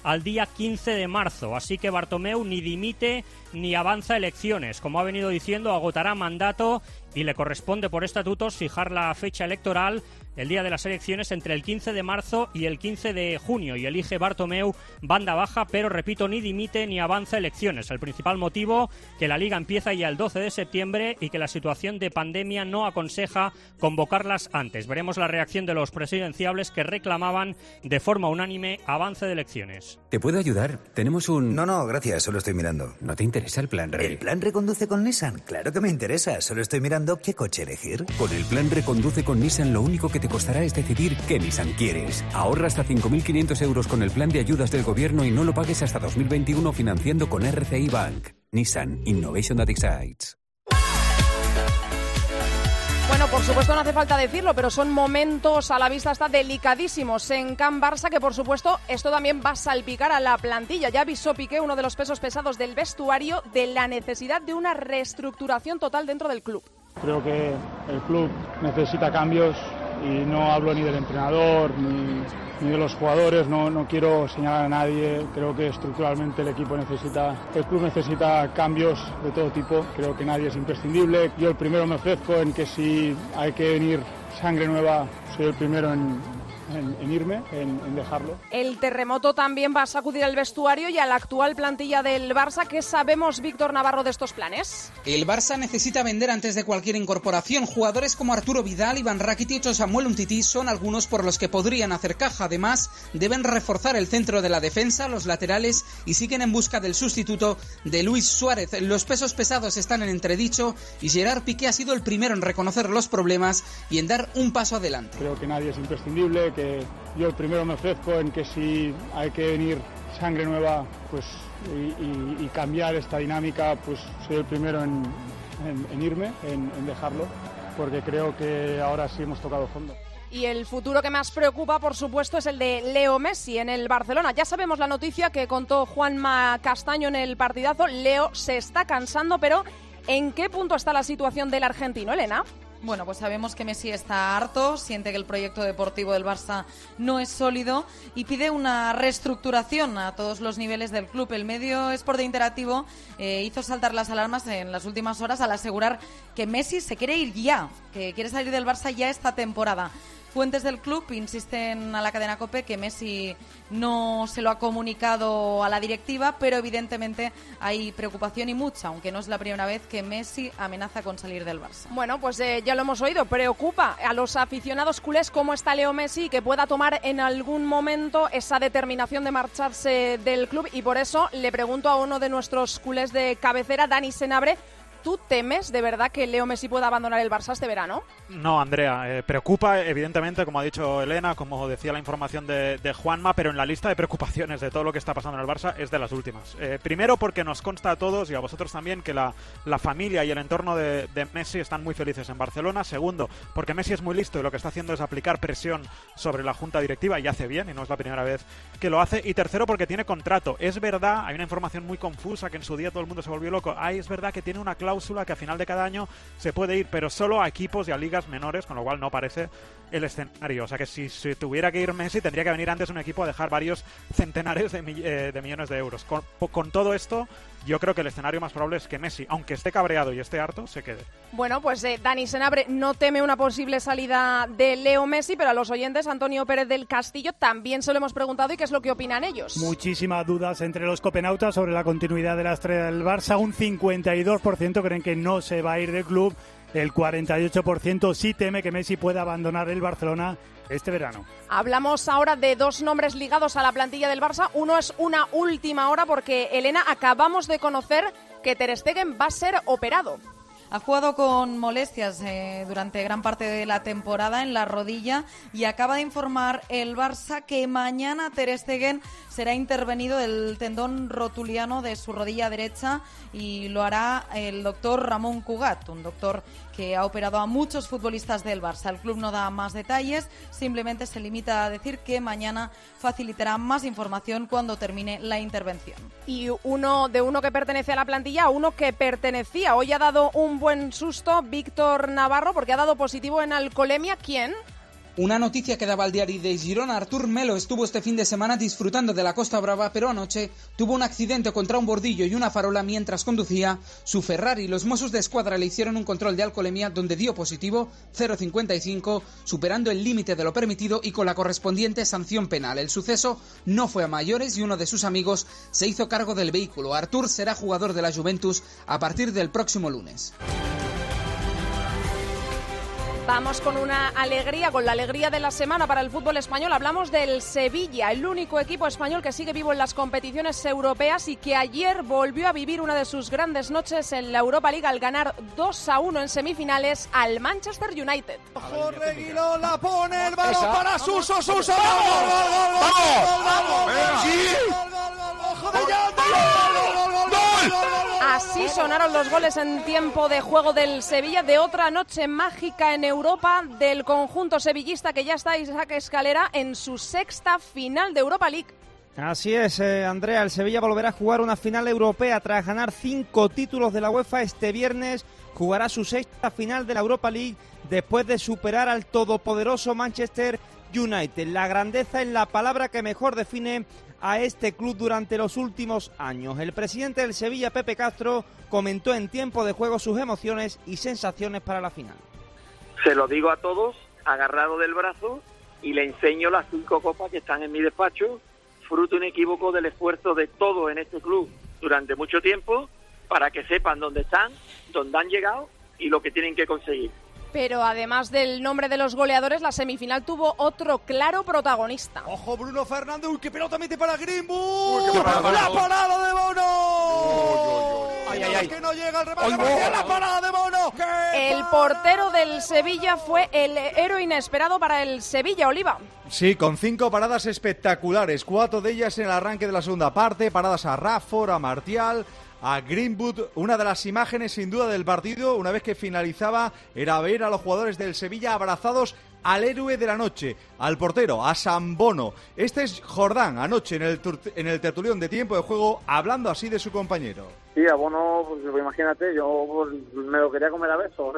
al día quince de marzo. Así que Bartomeu ni dimite ni avanza elecciones. Como ha venido diciendo, agotará mandato y le corresponde por estatutos fijar la fecha electoral, el día de las elecciones, entre el quince de marzo y el quince de junio. Y elige Bartomeu banda baja, pero repito, ni dimite ni avanza elecciones. El principal motivo, que la Liga empieza ya el doce de septiembre y que la situación de pandemia no aconseja convocarlas antes. Veremos la reacción de los presidenciables que reclamaban de forma unánime avance de elecciones. ¿Te puedo ayudar? Tenemos un... No, no, gracias, solo estoy mirando. ¿No te interesa el plan Re? ¿El plan Reconduce con Nissan? Claro que me interesa, solo estoy mirando qué coche elegir. Con el plan Reconduce con Nissan lo único que te costará es decidir qué Nissan quieres. Ahorra hasta cinco mil quinientos euros con el plan de ayudas del gobierno y no lo pagues hasta dos mil veintiuno financiando con R C I Bank. Nissan Innovation that excites. Bueno, por supuesto no hace falta decirlo, pero son momentos a la vista hasta delicadísimos en Can Barça, que por supuesto esto también va a salpicar a la plantilla. Ya avisó Piqué, uno de los pesos pesados del vestuario, de la necesidad de una reestructuración total dentro del club. Creo que el club necesita cambios y no hablo ni del entrenador ni, ni de los jugadores, no, no quiero señalar a nadie. Creo que estructuralmente el equipo necesita, el club necesita cambios de todo tipo. Creo que nadie es imprescindible. Yo el primero me ofrezco en que si hay que venir sangre nueva, soy el primero en... En, en irme, en, en dejarlo. El terremoto también va a sacudir al vestuario y a la actual plantilla del Barça. ¿Qué sabemos, Víctor Navarro, de estos planes? El Barça necesita vender antes de cualquier incorporación. Jugadores como Arturo Vidal, Iván Rakitic o Samuel Umtiti son algunos por los que podrían hacer caja. Además, deben reforzar el centro de la defensa, los laterales, y siguen en busca del sustituto de Luis Suárez. Los pesos pesados están en entredicho y Gerard Piqué ha sido el primero en reconocer los problemas y en dar un paso adelante. Creo que nadie es imprescindible, que yo el primero me ofrezco en que si hay que venir sangre nueva, pues y, y, y cambiar esta dinámica, pues soy el primero en, en, en irme, en, en dejarlo, porque creo que ahora sí hemos tocado fondo. Y el futuro que más preocupa, por supuesto, es el de Leo Messi en el Barcelona. Ya sabemos la noticia que contó Juanma Castaño en el partidazo. Leo se está cansando, pero ¿en qué punto está la situación del argentino, Elena? Bueno, pues sabemos que Messi está harto, siente que el proyecto deportivo del Barça no es sólido y pide una reestructuración a todos los niveles del club. El medio Sport de Interactivo eh, hizo saltar las alarmas en las últimas horas al asegurar que Messi se quiere ir ya, que quiere salir del Barça ya esta temporada. Fuentes del club insisten a la cadena COPE que Messi no se lo ha comunicado a la directiva, pero evidentemente hay preocupación y mucha, aunque no es la primera vez que Messi amenaza con salir del Barça. Bueno, pues eh, ya lo hemos oído, preocupa a los aficionados culés cómo está Leo Messi, que pueda tomar en algún momento esa determinación de marcharse del club, y por eso le pregunto a uno de nuestros culés de cabecera, Dani Senabre, ¿tú temes de verdad que Leo Messi pueda abandonar el Barça este verano? No, Andrea, eh, preocupa evidentemente, como ha dicho Elena, como decía la información de, de Juanma, pero en la lista de preocupaciones de todo lo que está pasando en el Barça es de las últimas. Eh, primero porque nos consta a todos y a vosotros también que la, la familia y el entorno de, de Messi están muy felices en Barcelona. Segundo, porque Messi es muy listo y lo que está haciendo es aplicar presión sobre la junta directiva y hace bien, y no es la primera vez que lo hace. Y tercero, porque tiene contrato. Es verdad, hay una información muy confusa que en su día todo el mundo se volvió loco. Ahí es verdad que tiene una cláusula que a final de cada año se puede ir, pero solo a equipos y a ligas menores, con lo cual no parece el escenario. O sea que si, si tuviera que ir Messi, tendría que venir antes un equipo a dejar varios centenares de, eh, de millones de euros. Con, con todo esto, yo creo que el escenario más probable es que Messi, aunque esté cabreado y esté harto, se quede. Bueno, pues eh, Dani Senabre no teme una posible salida de Leo Messi, pero a los oyentes, Antonio Pérez del Castillo, también se lo hemos preguntado y qué es lo que opinan ellos. Muchísimas dudas entre los copenautas sobre la continuidad de la estrella del Barça. Un cincuenta y dos por ciento creen que no se va a ir del club. El cuarenta y ocho por ciento sí teme que Messi pueda abandonar el Barcelona este verano. Hablamos ahora de dos nombres ligados a la plantilla del Barça. Uno es una última hora porque, Elena, acabamos de conocer que Ter Stegen va a ser operado. Ha jugado con molestias eh, durante gran parte de la temporada en la rodilla y acaba de informar el Barça que mañana Ter Stegen será intervenido del tendón rotuliano de su rodilla derecha y lo hará el doctor Ramón Cugat, un doctor que ha operado a muchos futbolistas del Barça. El club no da más detalles, simplemente se limita a decir que mañana facilitará más información cuando termine la intervención. Y uno de uno que pertenece a la plantilla a uno que pertenecía. Hoy ha dado un buen susto Víctor Navarro porque ha dado positivo en alcoholemia. ¿Quién? Una noticia que daba al diario de Girona: Artur Melo estuvo este fin de semana disfrutando de la Costa Brava, pero anoche tuvo un accidente contra un bordillo y una farola mientras conducía su Ferrari. Los Mossos de Escuadra le hicieron un control de alcoholemia donde dio positivo cero coma cincuenta y cinco, superando el límite de lo permitido y con la correspondiente sanción penal. El suceso no fue a mayores y uno de sus amigos se hizo cargo del vehículo. Artur será jugador de la Juventus a partir del próximo lunes. Vamos con una alegría, con la alegría de la semana para el fútbol español. Hablamos del Sevilla, el único equipo español que sigue vivo en las competiciones europeas y que ayer volvió a vivir una de sus grandes noches en la Europa League al ganar dos a uno en semifinales al Manchester United. Ojo, Reguilón la pone, el balón para Suso, Suso. ¡Vamos! ¡Vamos! ¡Ojo de Jan, de Así sonaron los goles en tiempo de juego del Sevilla, de otra noche mágica en Europa del conjunto sevillista, que ya está Isaac Escalera en su sexta final de Europa League. Así es, eh, Andrea, el Sevilla volverá a jugar una final europea tras ganar cinco títulos de la UEFA. Este viernes jugará su sexta final de la Europa League después de superar al todopoderoso Manchester United. La grandeza es la palabra que mejor define a este club durante los últimos años. El presidente del Sevilla, Pepe Castro, comentó en tiempo de juego sus emociones y sensaciones para la final. Se lo digo a todos, agarrado del brazo, y le enseño las cinco copas que están en mi despacho, fruto inequívoco del esfuerzo de todos en este club durante mucho tiempo, para que sepan dónde están, dónde han llegado y lo que tienen que conseguir. Pero además del nombre de los goleadores, la semifinal tuvo otro claro protagonista. Ojo, Bruno Fernández, uy, qué pelota mete para Greenwood. ¡La parada de Bono! Ay, ay, ay. Que no llega el remate, ¡ay, la parada de Bono! El portero del Sevilla fue el héroe inesperado para el Sevilla, Oliva. Sí, con cinco paradas espectaculares, cuatro de ellas en el arranque de la segunda parte, paradas a Rashford, a Martial, a Greenwood. Una de las imágenes sin duda del partido, una vez que finalizaba, era ver a los jugadores del Sevilla abrazados al héroe de la noche, al portero, a San Bono. Este es Jordán, anoche en el, en el tertulión de tiempo de juego, hablando así de su compañero. Sí, a Bono, pues imagínate, yo pues, me lo quería comer a besos.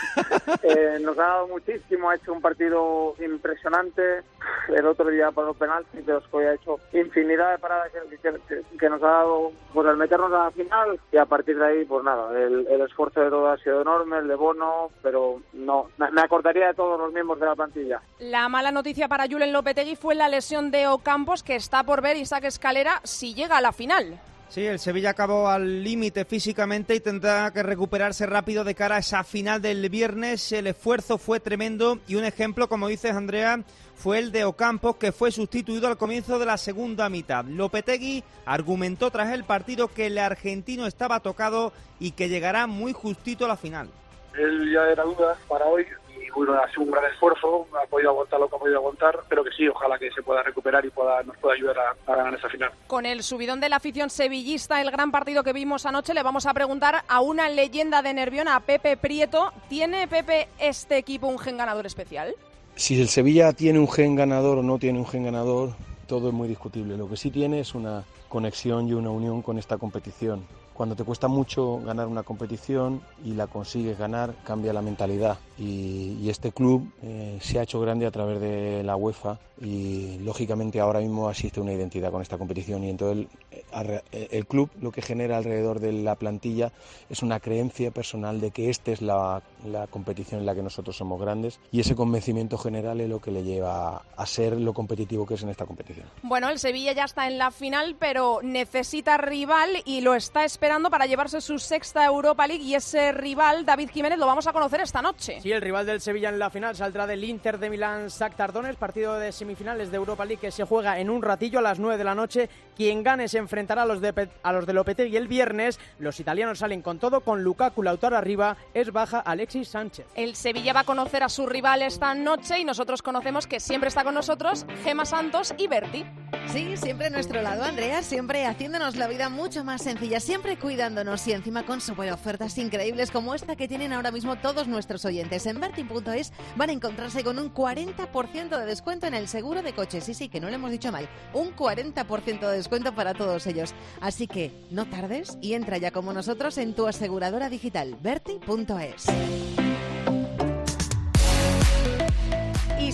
eh, nos ha dado muchísimo, ha hecho un partido impresionante. El otro día para los penaltis, pero es que ha hecho infinidad de paradas que, que, que nos ha dado pues al meternos a la final, y a partir de ahí, pues nada, el, el esfuerzo de todos ha sido enorme, el de Bono, pero no, me acordaría de todos los miembros de la plantilla. La mala noticia para Julen Lopetegui fue la lesión de Ocampos, que está por ver Isaac Escalera si llega a la final. Sí, el Sevilla acabó al límite físicamente y tendrá que recuperarse rápido de cara a esa final del viernes. El esfuerzo fue tremendo y un ejemplo, como dices, Andrea, fue el de Ocampos, que fue sustituido al comienzo de la segunda mitad. Lopetegui argumentó tras el partido que el argentino estaba tocado y que llegará muy justito a la final. Él ya era duda para hoy. Y bueno, ha sido un gran esfuerzo, ha podido aguantar lo que ha podido aguantar, pero que sí, ojalá que se pueda recuperar y pueda nos pueda ayudar a, a ganar esa final. Con el subidón de la afición sevillista, el gran partido que vimos anoche, le vamos a preguntar a una leyenda de Nervión, a Pepe Prieto. ¿Tiene, Pepe, este equipo un gen ganador especial? Si el Sevilla tiene un gen ganador o no tiene un gen ganador, todo es muy discutible. Lo que sí tiene es una conexión y una unión con esta competición. Cuando te cuesta mucho ganar una competición y la consigues ganar, cambia la mentalidad. Y, y este club eh, se ha hecho grande a través de la UEFA y, lógicamente, ahora mismo existe una identidad con esta competición. Y entonces el, el club lo que genera alrededor de la plantilla es una creencia personal de que esta es la, la competición en la que nosotros somos grandes. Y ese convencimiento general es lo que le lleva a ser lo competitivo que es en esta competición. Bueno, el Sevilla ya está en la final, pero necesita rival y lo está esperando para llevarse su sexta Europa League, y ese rival, David Jiménez, lo vamos a conocer esta noche. Sí, el rival del Sevilla en la final saldrá del Inter de Milán Shakhtar Donetsk, partido de semifinales de Europa League que se juega en un ratillo a las nueve de la noche. Quien gane se enfrentará a los de, a los de Lopetegui el viernes. Los italianos salen con todo, con Lukaku, Lautaro arriba, es baja Alexis Sánchez. El Sevilla va a conocer a su rival esta noche y nosotros conocemos que siempre está con nosotros Gemma Santos y Berti. Sí, siempre a nuestro lado, Andrea, siempre haciéndonos la vida mucho más sencilla, siempre cuidándonos y encima con super ofertas increíbles como esta que tienen ahora mismo todos nuestros oyentes. En Berti punto es van a encontrarse con un cuarenta por ciento de descuento en el seguro de coche. Sí, sí, que no lo hemos dicho mal. Un cuarenta por ciento de descuento para todos ellos. Así que no tardes y entra ya como nosotros en tu aseguradora digital, Berti punto es. Y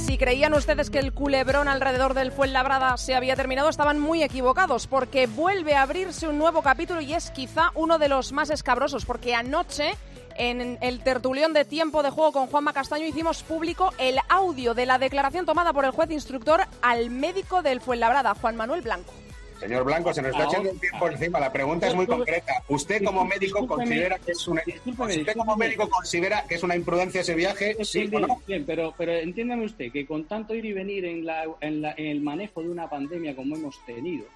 Si creían ustedes que el culebrón alrededor del Fuenlabrada se había terminado, estaban muy equivocados, porque vuelve a abrirse un nuevo capítulo y es quizá uno de los más escabrosos, porque anoche en el tertulión de Tiempo de Juego con Juanma Castaño hicimos público el audio de la declaración tomada por el juez instructor al médico del Fuenlabrada, Juan Manuel Blanco. Señor Blanco, se nos está echando el tiempo encima. La pregunta es muy concreta. ¿Usted como médico considera que es una usted como médico considera que es una imprudencia ese viaje? Sí o no. Bien, pero pero entiéndame usted que con tanto ir y venir en la, en la en el manejo de una pandemia como hemos tenido,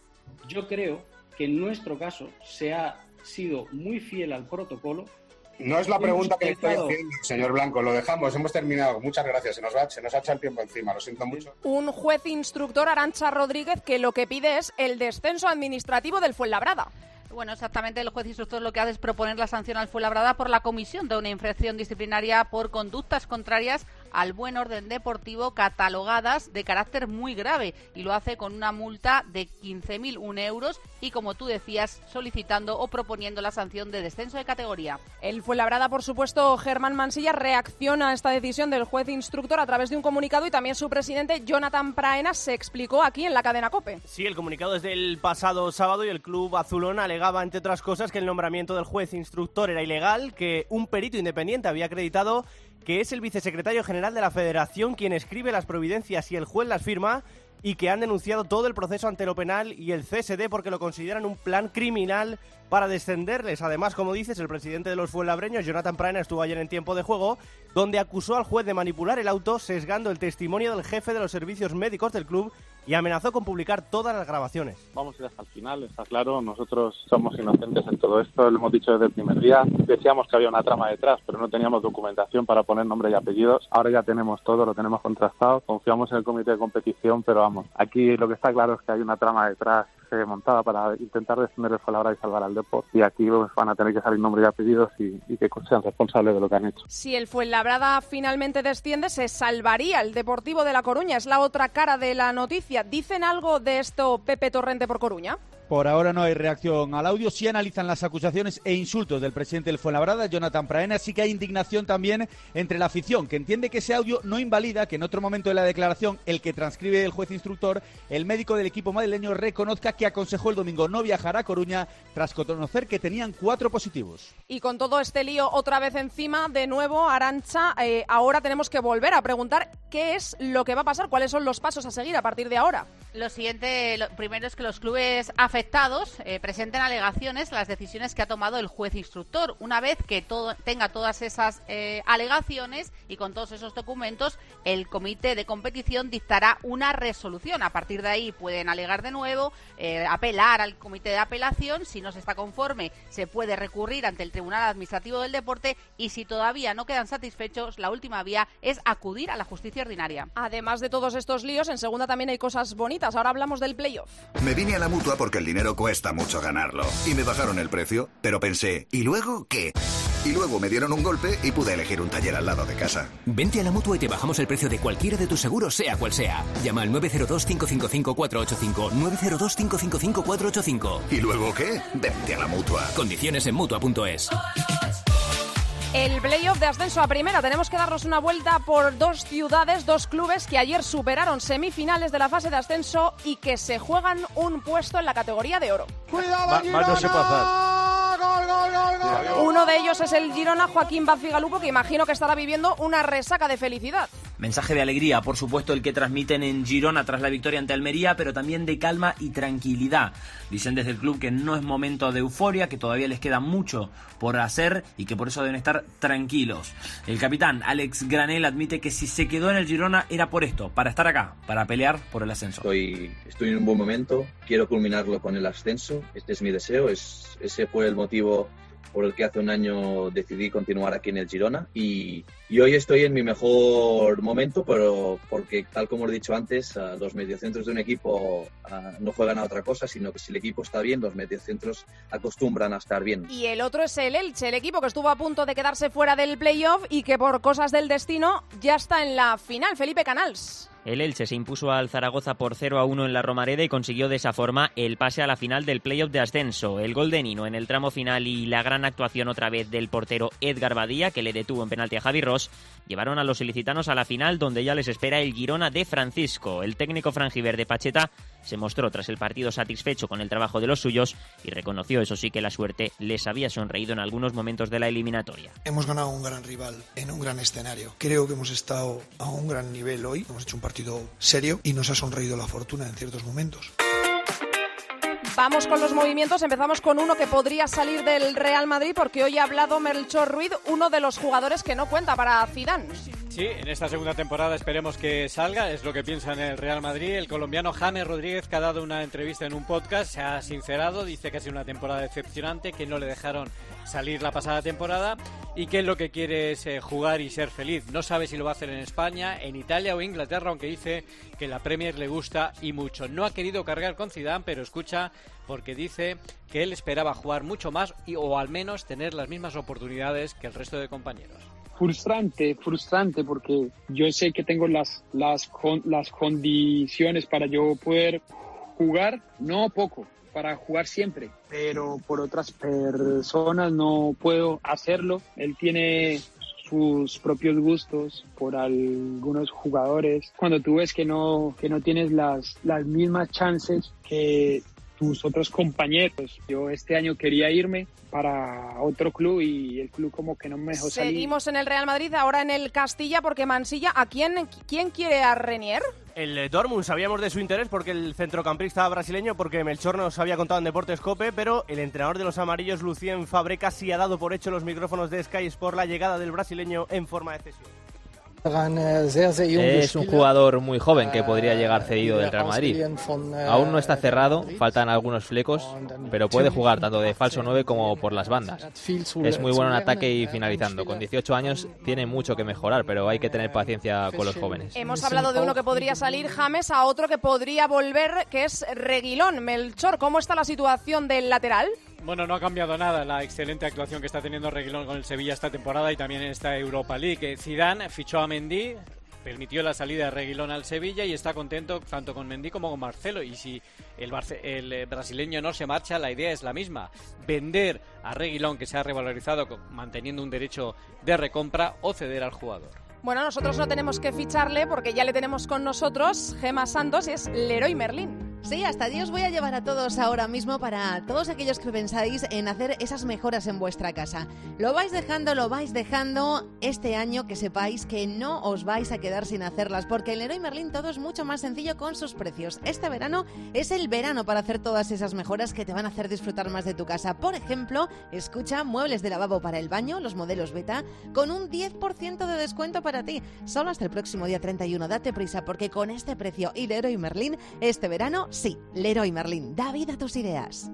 yo creo que en nuestro caso se ha sido muy fiel al protocolo. No es la pregunta que le estoy haciendo, señor Blanco. Lo dejamos, hemos terminado. Muchas gracias. Se nos va, se nos ha echado el tiempo encima. Lo siento mucho. Un juez instructor, Arantxa Rodríguez, que lo que pide es el descenso administrativo del Fuenlabrada. Bueno, exactamente, el juez instructor lo que hace es proponer la sanción al Fuenlabrada por la comisión de una infracción disciplinaria por conductas contrarias al buen orden deportivo catalogadas de carácter muy grave, y lo hace con una multa de quince mil uno euros y, como tú decías, solicitando o proponiendo la sanción de descenso de categoría. El Fuenlabrada, por supuesto, Germán Mansilla, reacciona a esta decisión del juez instructor a través de un comunicado, y también su presidente, Jonathan Praena, se explicó aquí en la cadena COPE. Sí, el comunicado es del pasado sábado y el club azulón alegaba, entre otras cosas, que el nombramiento del juez instructor era ilegal, que un perito independiente había acreditado que es el vicesecretario general de la Federación quien escribe las providencias y el juez las firma, y que han denunciado todo el proceso ante lo penal y el C S D porque lo consideran un plan criminal para descenderles. Además, como dices, el presidente de los fuenlabreños, Jonathan Praena, estuvo ayer en Tiempo de Juego, donde acusó al juez de manipular el auto, sesgando el testimonio del jefe de los servicios médicos del club, y amenazó con publicar todas las grabaciones. Vamos a ir hasta el final, está claro, nosotros somos inocentes en todo esto, lo hemos dicho desde el primer día, decíamos que había una trama detrás, pero no teníamos documentación para poner nombre y apellidos, ahora ya tenemos todo, lo tenemos contrastado, confiamos en el comité de competición, pero vamos, aquí lo que está claro es que hay una trama detrás eh, montada para intentar descender el Fuenlabrada y salvar al Depor, y aquí pues, van a tener que salir nombre y apellidos y, y que sean responsables de lo que han hecho. Si el Fuenlabrada finalmente desciende, se salvaría el Deportivo de La Coruña, es la otra cara de la noticia. ¿Dicen algo de esto Pepe Torrente por Coruña? Por ahora no hay reacción al audio, sí analizan las acusaciones e insultos del presidente del Fuenlabrada, Jonathan Praena. Sí que hay indignación también entre la afición, que entiende que ese audio no invalida que en otro momento de la declaración, el que transcribe el juez instructor, el médico del equipo madrileño reconozca que aconsejó el domingo no viajar a Coruña tras conocer que tenían cuatro positivos. Y con todo este lío otra vez encima, de nuevo, Arantxa, eh, ahora tenemos que volver a preguntar qué es lo que va a pasar, cuáles son los pasos a seguir a partir de ahora. Lo siguiente, lo primero es que los clubes afectados eh, presenten alegaciones a las decisiones que ha tomado el juez instructor. Una vez que todo, tenga todas esas eh, alegaciones y con todos esos documentos, el comité de competición dictará una resolución. A partir de ahí pueden alegar de nuevo, eh, apelar al comité de apelación. Si no se está conforme, se puede recurrir ante el Tribunal Administrativo del Deporte, y si todavía no quedan satisfechos, la última vía es acudir a la justicia ordinaria. Además de todos estos líos, en segunda también hay cosas bonitas. Ahora hablamos del playoff. Me vine a la Mutua porque el dinero cuesta mucho ganarlo. Y me bajaron el precio, pero pensé, ¿y luego qué? Y luego me dieron un golpe y pude elegir un taller al lado de casa. Vente a la Mutua y te bajamos el precio de cualquiera de tus seguros, sea cual sea. Llama al nueve cero dos, cinco cinco cinco, cuatro ocho cinco, nueve cero dos, cinco cinco cinco, cuatro ocho cinco. ¿Y luego qué? Vente a la Mutua. Condiciones en Mutua punto es. El playoff de ascenso a primera. Tenemos que darnos una vuelta por dos ciudades, dos clubes que ayer superaron semifinales de la fase de ascenso y que se juegan un puesto en la categoría de oro. ¡Cuidado, Girona! No se puede hacer. ¡Gol, gol, gol, gol! Uno de ellos es el Girona, Joaquín Bacigalupo, que imagino que estará viviendo una resaca de felicidad. Mensaje de alegría, por supuesto, el que transmiten en Girona tras la victoria ante Almería, pero también de calma y tranquilidad. Dicen desde el club que no es momento de euforia, que todavía les queda mucho por hacer y que por eso deben estar tranquilos. El capitán Alex Granel admite que si se quedó en el Girona era por esto, para estar acá, para pelear por el ascenso. Estoy, estoy en un buen momento, quiero culminarlo con el ascenso, este es mi deseo, es, ese fue el motivo por el que hace un año decidí continuar aquí en el Girona y, y hoy estoy en mi mejor momento, pero porque tal como lo he dicho antes, uh, los mediocentros de un equipo uh, no juegan a otra cosa, sino que si el equipo está bien, los mediocentros acostumbran a estar bien. Y el otro es el Elche, el equipo que estuvo a punto de quedarse fuera del playoff y que por cosas del destino ya está en la final. Felipe Canals. El Elche se impuso al Zaragoza por cero a uno en la Romareda y consiguió de esa forma el pase a la final del playoff de ascenso. El gol de Nino en el tramo final y la gran actuación otra vez del portero Edgar Badía, que le detuvo en penalti a Javi Ross, llevaron a los ilicitanos a la final, donde ya les espera el Girona de Francisco. El técnico franjiverde Pacheta se mostró tras el partido satisfecho con el trabajo de los suyos y reconoció, eso sí, que la suerte les había sonreído en algunos momentos de la eliminatoria. Hemos ganado a un gran rival en un gran escenario. Creo que hemos estado a un gran nivel hoy. Hemos hecho un partido serio y nos ha sonreído la fortuna en ciertos momentos. Vamos con los movimientos, empezamos con uno que podría salir del Real Madrid porque hoy ha hablado Melchor Ruiz, uno de los jugadores que no cuenta para Zidane. Sí, en esta segunda temporada esperemos que salga, es lo que piensa en el Real Madrid. El colombiano James Rodríguez, que ha dado una entrevista en un podcast, se ha sincerado, dice que ha sido una temporada decepcionante, que no le dejaron salir la pasada temporada y que lo que quiere es eh, jugar y ser feliz. No sabe si lo va a hacer en España, en Italia o Inglaterra, aunque dice que la Premier le gusta y mucho. No ha querido cargar con Zidane, pero escucha, porque dice que él esperaba jugar mucho más y, o al menos tener las mismas oportunidades que el resto de compañeros. Frustrante, frustrante, porque yo sé que tengo las, las, con, las condiciones para yo poder jugar, no poco, para jugar siempre, pero por otras personas no puedo hacerlo. Él tiene sus propios gustos por algunos jugadores. Cuando tú ves que no, que no tienes las, las mismas chances que tus otros compañeros. Yo este año quería irme para otro club y el club como que no me dejó salir. Seguimos en el Real Madrid, ahora en el Castilla, porque Mansilla, ¿a quién, quién quiere a Renier? El Dortmund, sabíamos de su interés porque el centrocampista brasileño, porque Melchor nos había contado en Deportes COPE, pero el entrenador de los amarillos, Lucien Favre, casi ha dado por hecho los micrófonos de Sky Sport la llegada del brasileño en forma de cesión. Es un jugador muy joven que podría llegar cedido del Real Madrid. Aún no está cerrado, faltan algunos flecos, pero puede jugar tanto de falso nueve como por las bandas. Es muy bueno en ataque y finalizando. Con dieciocho años tiene mucho que mejorar, pero hay que tener paciencia con los jóvenes. Hemos hablado de uno que podría salir, James, a otro que podría volver, que es Reguilón. Melchor, ¿cómo está la situación del lateral? Bueno, no ha cambiado nada la excelente actuación que está teniendo Reguilón con el Sevilla esta temporada y también en esta Europa League. Zidane fichó a Mendy, permitió la salida de Reguilón al Sevilla y está contento tanto con Mendy como con Marcelo. Y si el, Barce- el brasileño no se marcha, la idea es la misma: vender a Reguilón, que se ha revalorizado manteniendo un derecho de recompra, o ceder al jugador. Bueno, nosotros no tenemos que ficharle porque ya le tenemos con nosotros, Gemma Santos, y es Leroy Merlin. Sí, hasta allí os voy a llevar a todos ahora mismo para todos aquellos que pensáis en hacer esas mejoras en vuestra casa. Lo vais dejando, lo vais dejando este año, que sepáis que no os vais a quedar sin hacerlas, porque en Leroy Merlin todo es mucho más sencillo con sus precios. Este verano es el verano para hacer todas esas mejoras que te van a hacer disfrutar más de tu casa. Por ejemplo, escucha, muebles de lavabo para el baño, los modelos Beta, con un diez por ciento de descuento para ti. Solo hasta el próximo día treinta y uno. Date prisa, porque con este precio y Leroy Merlin, este verano, sí, Leroy Merlin, da vida a tus ideas.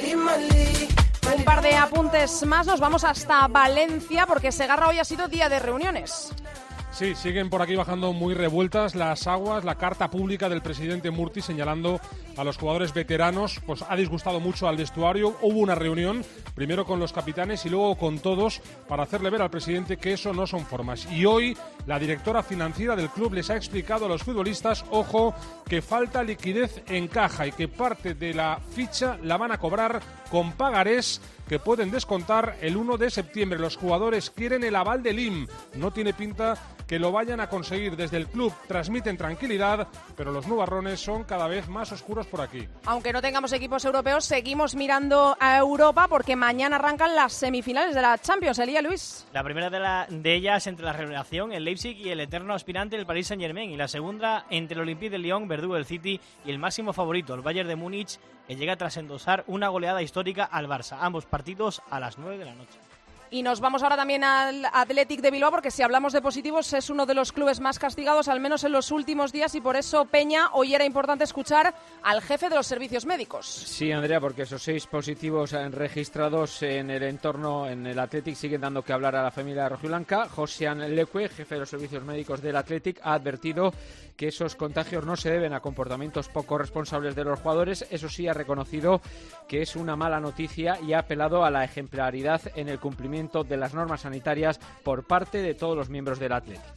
Un par de apuntes más, nos vamos hasta Valencia porque Segarra hoy ha sido día de reuniones. Sí, siguen por aquí bajando muy revueltas las aguas. La carta pública del presidente Murti señalando a los jugadores veteranos pues ha disgustado mucho al vestuario. Hubo una reunión, primero con los capitanes y luego con todos, para hacerle ver al presidente que eso no son formas. Y hoy la directora financiera del club les ha explicado a los futbolistas, ojo, que falta liquidez en caja y que parte de la ficha la van a cobrar con pagarés que pueden descontar el uno de septiembre. Los jugadores quieren el aval del I M. No tiene pinta que lo vayan a conseguir. Desde el club transmiten tranquilidad, pero los nubarrones son cada vez más oscuros por aquí. Aunque no tengamos equipos europeos, seguimos mirando a Europa porque mañana arrancan las semifinales de la Champions. Elía, Luis. La primera de, la, de ellas entre la revelación, el Leipzig, y el eterno aspirante, el Paris Saint-Germain. Y la segunda entre el Olympique de Lyon, verdugo del City, y el máximo favorito, el Bayern de Múnich, que llega tras endosar una goleada histórica al Barça. Ambos partidos a las nueve de la noche. Y nos vamos ahora también al Athletic de Bilbao, porque si hablamos de positivos es uno de los clubes más castigados, al menos en los últimos días, y por eso, Peña, hoy era importante escuchar al jefe de los servicios médicos. Sí, Andrea, porque esos seis positivos registrados en el entorno, en el Athletic, siguen dando que hablar a la familia rojiblanca. Josian Leque, jefe de los servicios médicos del Athletic, ha advertido que esos contagios no se deben a comportamientos poco responsables de los jugadores. Eso sí, ha reconocido que es una mala noticia y ha apelado a la ejemplaridad en el cumplimiento de las normas sanitarias por parte de todos los miembros del Athletic.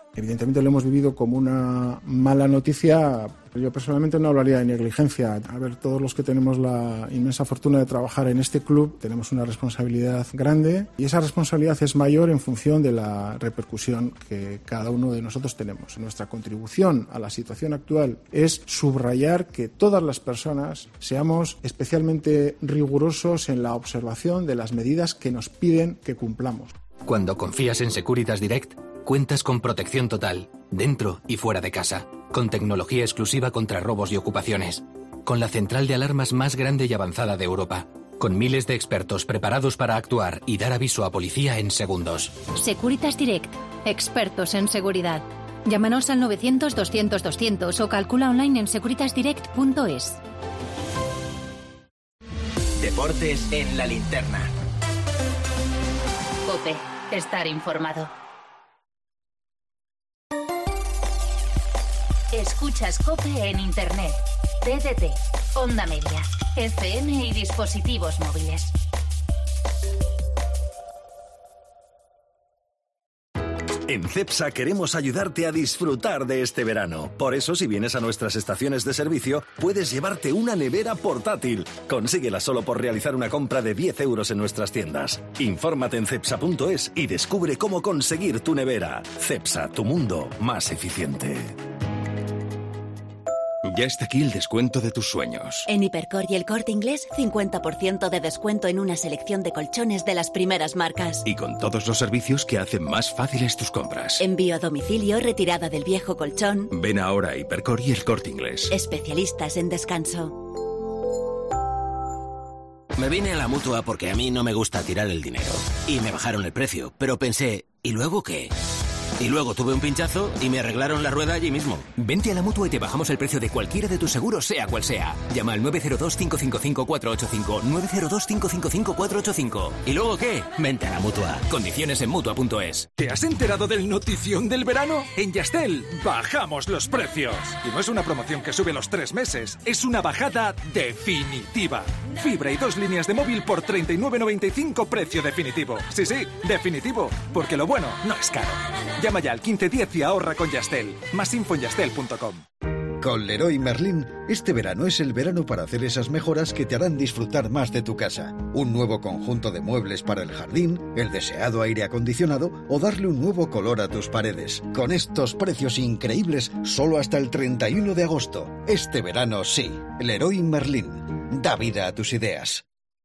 Evidentemente lo hemos vivido como una mala noticia. Yo personalmente no hablaría de negligencia. A ver, todos los que tenemos la inmensa fortuna de trabajar en este club tenemos una responsabilidad grande y esa responsabilidad es mayor en función de la repercusión que cada uno de nosotros tenemos. Nuestra contribución a la situación actual es subrayar que todas las personas seamos especialmente rigurosos en la observación de las medidas que nos piden que cumplamos. Cuando confías en Securitas Direct, cuentas con protección total, dentro y fuera de casa, con tecnología exclusiva contra robos y ocupaciones, con la central de alarmas más grande y avanzada de Europa, con miles de expertos preparados para actuar y dar aviso a policía en segundos. Securitas Direct, expertos en seguridad. Llámanos al novecientos doscientos doscientos o calcula online en securitas direct punto es. Deportes en la linterna. COPE, estar informado. Escuchas COPE en Internet, T D T, Onda Media, F M y dispositivos móviles. En Cepsa queremos ayudarte a disfrutar de este verano. Por eso, si vienes a nuestras estaciones de servicio, puedes llevarte una nevera portátil. Consíguela solo por realizar una compra de diez euros en nuestras tiendas. Infórmate en cepsa punto es y descubre cómo conseguir tu nevera. Cepsa, tu mundo más eficiente. Ya está aquí el descuento de tus sueños. En Hipercor y El Corte Inglés, cincuenta por ciento de descuento en una selección de colchones de las primeras marcas. Y con todos los servicios que hacen más fáciles tus compras. Envío a domicilio, retirada del viejo colchón. Ven ahora a Hipercor y El Corte Inglés. Especialistas en descanso. Me vine a la Mutua porque a mí no me gusta tirar el dinero. Y me bajaron el precio, pero pensé, ¿y luego qué? Y luego tuve un pinchazo y me arreglaron la rueda allí mismo. Vente a la Mutua y te bajamos el precio de cualquiera de tus seguros, sea cual sea. Llama al nueve cero dos, cinco cinco cinco, cuatro ocho cinco, nueve cero dos, cinco cinco cinco, cuatro ocho cinco. ¿Y luego qué? Vente a la Mutua. Condiciones en Mutua punto es. ¿Te has enterado del notición del verano? En Yastel bajamos los precios. Y no es una promoción que sube los tres meses, es una bajada definitiva. Fibra y dos líneas de móvil por treinta y nueve noventa y cinco, precio definitivo. Sí, sí, definitivo, porque lo bueno no es caro. Llama ya al quince diez y ahorra con Yastel. Más info en yastel punto com. Con Leroy Merlin, este verano es el verano para hacer esas mejoras que te harán disfrutar más de tu casa. Un nuevo conjunto de muebles para el jardín, el deseado aire acondicionado o darle un nuevo color a tus paredes. Con estos precios increíbles, solo hasta el treinta y uno de agosto. Este verano sí. Leroy Merlin. Da vida a tus ideas.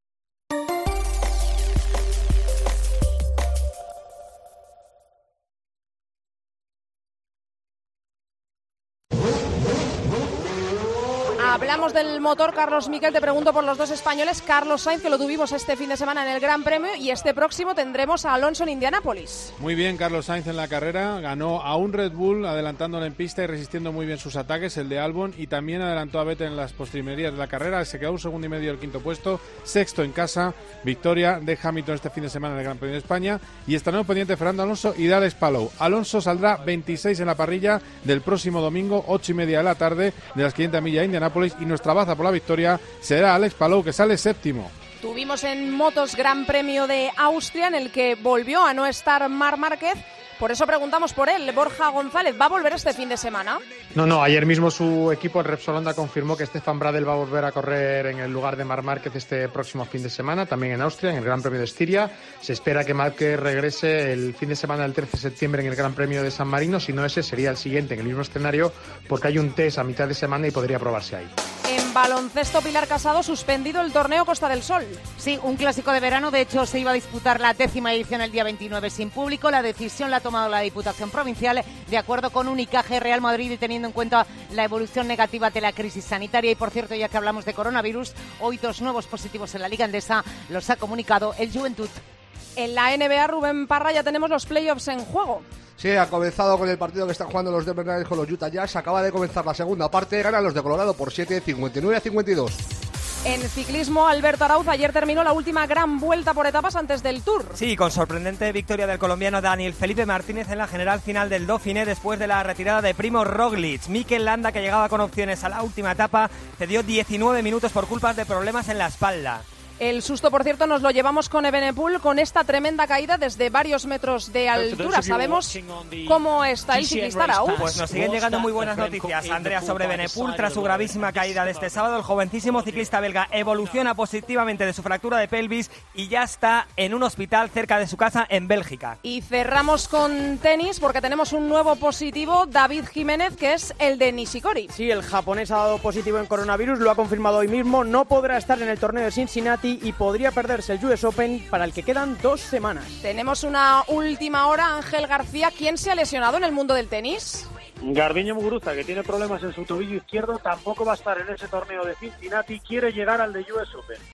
Hablamos del motor, Carlos Miquel, te pregunto por los dos españoles. Carlos Sainz, que lo tuvimos este fin de semana en el Gran Premio, y este próximo tendremos a Alonso en Indianápolis. Muy bien, Carlos Sainz en la carrera, ganó a un Red Bull, adelantándolo en pista y resistiendo muy bien sus ataques, el de Albon, y también adelantó a Vettel en las postrimerías de la carrera, se quedó un segundo y medio del quinto puesto, sexto en casa, victoria de Hamilton este fin de semana en el Gran Premio de España, y estaremos pendientes Fernando Alonso y Alex Palou. Alonso saldrá veintiséis en la parrilla del próximo domingo, ocho y media de la tarde, de las quinientas millas de Indianápolis, y nuestra baza por la victoria será Alex Palou, que sale séptimo. Tuvimos en motos Gran Premio de Austria, en el que volvió a no estar Marc Márquez. Por eso preguntamos por él. Borja González, ¿va a volver este fin de semana? No, no, ayer mismo su equipo, el Repsol Honda, confirmó que Stefan Bradl va a volver a correr en el lugar de Marc Márquez este próximo fin de semana, también en Austria, en el Gran Premio de Estiria. Se espera que Márquez regrese el fin de semana del trece de septiembre en el Gran Premio de San Marino, si no ese sería el siguiente en el mismo escenario, porque hay un test a mitad de semana y podría probarse ahí. En baloncesto, Pilar Casado, suspendido el torneo Costa del Sol. Sí, un clásico de verano. De hecho, se iba a disputar la décima edición el día veintinueve sin público. La decisión la ha tomado la Diputación Provincial de acuerdo con Unicaja Real Madrid y teniendo en cuenta la evolución negativa de la crisis sanitaria. Y, por cierto, ya que hablamos de coronavirus, hoy dos nuevos positivos en la Liga Endesa los ha comunicado el Juventud. En la N B A, Rubén Parra, ya tenemos los playoffs en juego. Sí, ha comenzado con el partido que están jugando los Denver Nuggets con los Utah Jazz. Acaba de comenzar la segunda parte. Ganan los de Colorado por siete, cincuenta y nueve a cincuenta y dos. En ciclismo, Alberto Arauz, ayer terminó la última gran vuelta por etapas antes del Tour. Sí, con sorprendente victoria del colombiano Daniel Felipe Martínez en la general final del Dauphiné después de la retirada de Primo Roglic. Mikel Landa, que llegaba con opciones a la última etapa, cedió diecinueve minutos por culpas de problemas en la espalda. El susto, por cierto, nos lo llevamos con Evenepoel, con esta tremenda caída desde varios metros de altura. ¿Sabemos cómo está el ciclista Araújo? Pues nos siguen llegando muy buenas noticias, Andrea, sobre Evenepoel. Tras su gravísima caída de este sábado, el jovencísimo ciclista belga evoluciona positivamente de su fractura de pelvis y ya está en un hospital cerca de su casa en Bélgica. Y cerramos con tenis porque tenemos un nuevo positivo, David Jiménez, que es el de Nishikori. Sí, el japonés ha dado positivo en coronavirus, lo ha confirmado hoy mismo, no podrá estar en el torneo de Cincinnati y podría perderse el U S Open, para el que quedan dos semanas. Tenemos una última hora, Ángel García. ¿Quién se ha lesionado en el mundo del tenis? Garbiñe Muguruza, que tiene problemas en su tobillo izquierdo, tampoco va a estar en ese torneo de Cincinnati, quiere llegar al de U S Open.